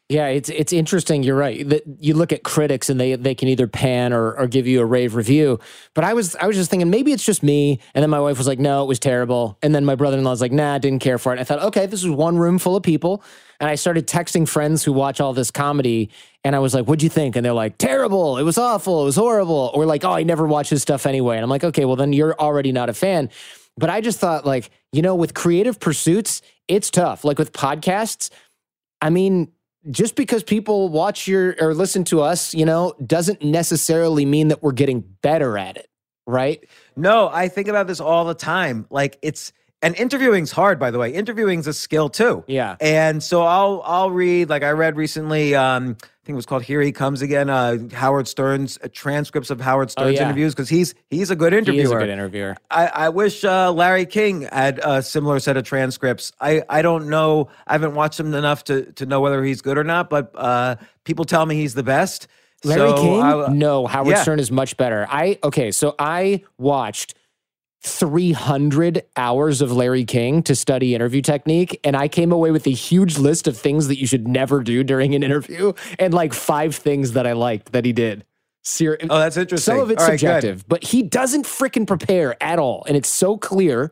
S3: Yeah, it's it's interesting. You're right. That you look at critics and they they can either pan or, or give you a rave review. But I was I was just thinking maybe it's just me. And then my wife was like, no, it was terrible. And then my brother-in-law was like, nah, didn't care for it. And I thought, okay, this is one room full of people. And I started texting friends who watch all this comedy. And I was like, what'd you think? And they're like, terrible. It was awful. It was horrible. Or like, oh, I never watch his stuff anyway. And I'm like, okay, well then you're already not a fan. But I just thought like, you know, with creative pursuits, it's tough. Like with podcasts, I mean, just because people watch your or listen to us, you know, doesn't necessarily mean that we're getting better at it, right?
S2: No, I think about this all the time. Like it's, and interviewing's hard, by the way. Interviewing's a skill too.
S3: Yeah.
S2: And so I'll I'll read, like I read recently, um, I think it was called Here He Comes Again, uh, Howard Stern's uh, transcripts of Howard Stern's
S3: oh, yeah.
S2: interviews, because he's he's a good interviewer.
S3: He is a good interviewer.
S2: I, I wish uh, Larry King had a similar set of transcripts. I, I don't know. I haven't watched him enough to, to know whether he's good or not, but uh, people tell me he's the best.
S3: Larry
S2: so
S3: King?
S2: I,
S3: no, Howard
S2: yeah.
S3: Stern is much better. I okay, so I watched three hundred hours of Larry King to study interview technique, and I came away with a huge list of things that you should never do during an interview, and like five things that I liked that he did. Ser-
S2: oh, that's interesting.
S3: Some of it's
S2: all right,
S3: subjective,
S2: good.
S3: but he doesn't freaking prepare at all, and it's so clear.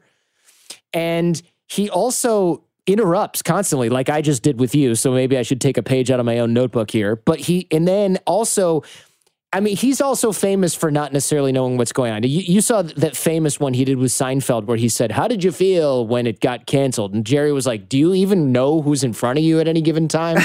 S3: And he also interrupts constantly, like I just did with you. So maybe I should take a page out of my own notebook here. But he, and then also, I mean, he's also famous for not necessarily knowing what's going on. You, you saw that famous one he did with Seinfeld where he said, how did you feel when it got canceled? And Jerry was like, do you even know who's in front of you at any given time?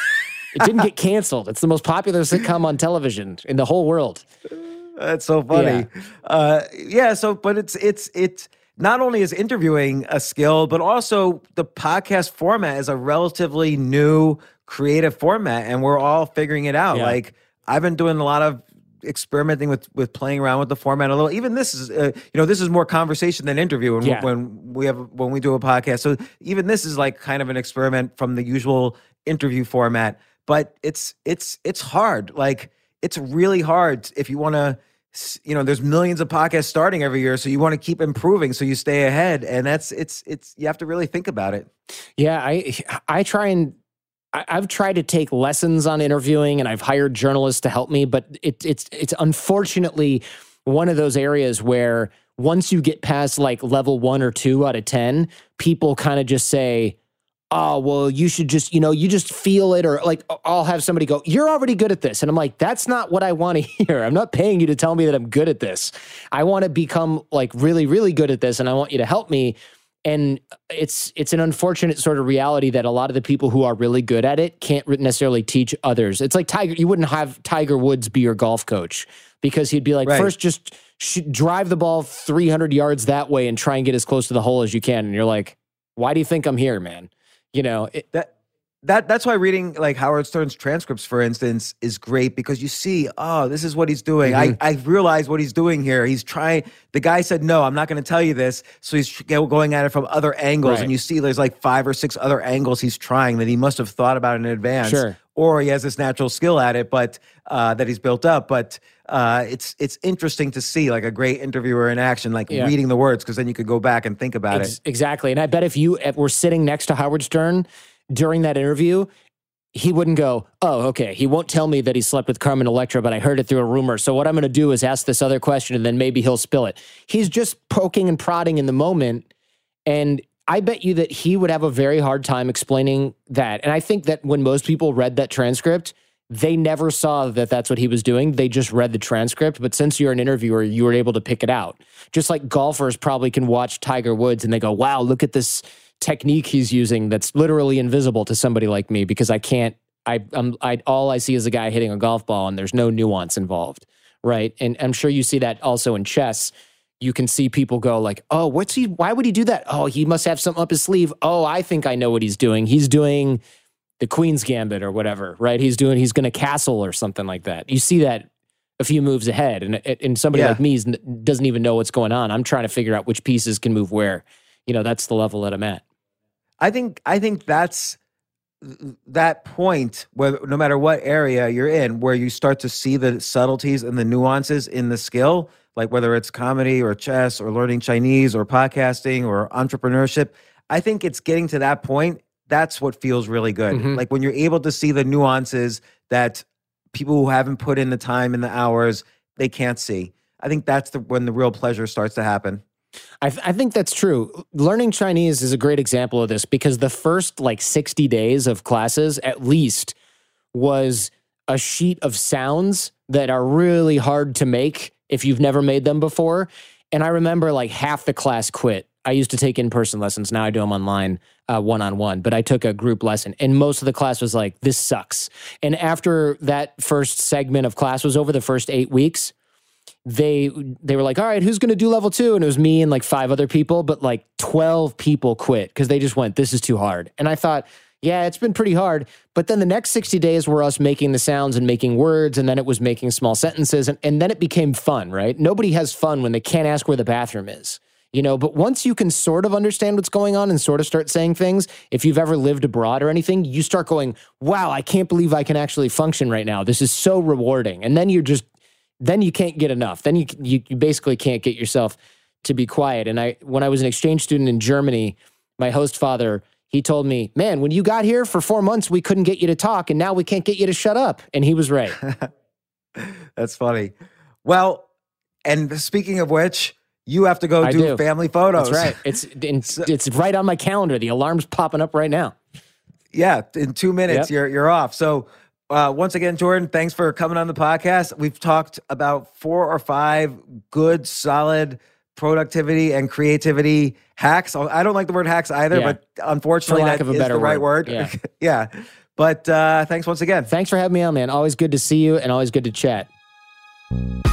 S3: It didn't get canceled. It's the most popular sitcom on television in the whole world.
S2: That's so funny. Yeah. Uh, yeah. So, but it's, it's, it's not only is interviewing a skill, but also the podcast format is a relatively new creative format, and we're all figuring it out. Yeah. Like, I've been doing a lot of experimenting with with playing around with the format a little. Even this is, uh, you know, this is more conversation than interview when, yeah. when we have when we do a podcast. So even this is like kind of an experiment from the usual interview format. But it's it's it's hard. Like it's really hard if you want to. You know, there's millions of podcasts starting every year, so you want to keep improving, so you stay ahead. And that's it's it's you have to really think about it.
S3: Yeah, I I try and. I've tried to take lessons on interviewing, and I've hired journalists to help me, but it, it's it's unfortunately one of those areas where once you get past like level one or two out of ten, people kind of just say, oh, well, you should just, you know, you just feel it, or like I'll have somebody go, you're already good at this. And I'm like, that's not what I want to hear. I'm not paying you to tell me that I'm good at this. I want to become like really, really good at this, and I want you to help me. And it's it's an unfortunate sort of reality that a lot of the people who are really good at it can't necessarily teach others. It's like Tiger. You wouldn't have Tiger Woods be your golf coach because he'd be like, right. first just sh- drive the ball three hundred yards that way and try and get as close to the hole as you can. And you're like, why do you think I'm here, man? You know, it,
S2: that that that's why reading like Howard Stern's transcripts, for instance, is great because you see, oh, this is what he's doing. Mm-hmm. I I realize what he's doing here. He's trying. The guy said, no, I'm not going to tell you this. So he's going at it from other angles, right. and you see there's like five or six other angles he's trying that he must have thought about in advance,
S3: sure.
S2: or he has this natural skill at it, but uh, that he's built up. But uh, it's it's interesting to see like a great interviewer in action, like yeah. reading the words, because then you could go back and think about
S3: Ex-
S2: it.
S3: Exactly, and I bet if you were sitting next to Howard Stern during that interview, he wouldn't go, oh, okay, he won't tell me that he slept with Carmen Electra, but I heard it through a rumor. So what I'm going to do is ask this other question, and then maybe he'll spill it. He's just poking and prodding in the moment. And I bet you that he would have a very hard time explaining that. And I think that when most people read that transcript, they never saw that that's what he was doing. They just read the transcript. But since you're an interviewer, you were able to pick it out. Just like golfers probably can watch Tiger Woods and they go, wow, look at this technique he's using that's literally invisible to somebody like me because I can't, I, I'm, I, all I see is a guy hitting a golf ball and there's no nuance involved, right? And I'm sure you see that also in chess. You can see people go like, oh, what's he, why would he do that? Oh, he must have something up his sleeve. Oh, I think I know what he's doing. He's doing the Queen's Gambit or whatever, right? He's doing, he's going to castle or something like that. You see that a few moves ahead, and, and somebody
S2: yeah.
S3: like me is, doesn't even know what's going on. I'm trying to figure out which pieces can move where. You know, that's the level that I'm at.
S2: I think I think that's that point where no matter what area you're in, where you start to see the subtleties and the nuances in the skill, like whether it's comedy or chess or learning Chinese or podcasting or entrepreneurship. I think it's getting to that point that's what feels really good.
S3: Mhm.
S2: Like when you're able to see the nuances that people who haven't put in the time and the hours, they can't see. I think that's the when the real pleasure starts to happen.
S3: I, th- I think that's true. Learning Chinese is a great example of this because the first like sixty days of classes, at least, was a sheet of sounds that are really hard to make if you've never made them before. And I remember like half the class quit. I used to take in-person lessons. Now I do them online, uh, one-on-one. But I took a group lesson, and most of the class was like, this sucks. And after that first segment of class was over, the first eight weeks, they they were like, all right, who's going to do level two? And it was me and like five other people, but like twelve people quit because they just went, this is too hard. And I thought, yeah, it's been pretty hard. But then the next sixty days were us making the sounds and making words, and then it was making small sentences, and, and then it became fun, right? Nobody has fun when they can't ask where the bathroom is. You know, but once you can sort of understand what's going on and sort of start saying things, if you've ever lived abroad or anything, you start going, wow, I can't believe I can actually function right now. This is so rewarding. And then you're just, then you can't get enough. Then you, you, you basically can't get yourself to be quiet. And I, when I was an exchange student in Germany, my host father, he told me, man, when you got here for four months, we couldn't get you to talk, and now we can't get you to shut up. And he was right.
S2: That's funny. Well, and speaking of which, you have to go
S3: I
S2: do,
S3: do
S2: family photos.
S3: That's right. It's it's, it's right on my calendar. The alarm's popping up right now.
S2: Yeah, in two minutes,
S3: Yep.
S2: you're you're off. So uh, once again, Jordan, thanks for coming on the podcast. We've talked about four or five good, solid productivity and creativity hacks. I don't like the word hacks either,
S3: Yeah.
S2: but unfortunately,
S3: For lack
S2: that
S3: of a
S2: is
S3: better
S2: the right
S3: word.
S2: word.
S3: Yeah.
S2: Yeah. But uh, thanks once again.
S3: Thanks for having me on, man. Always good to see you and always good to chat.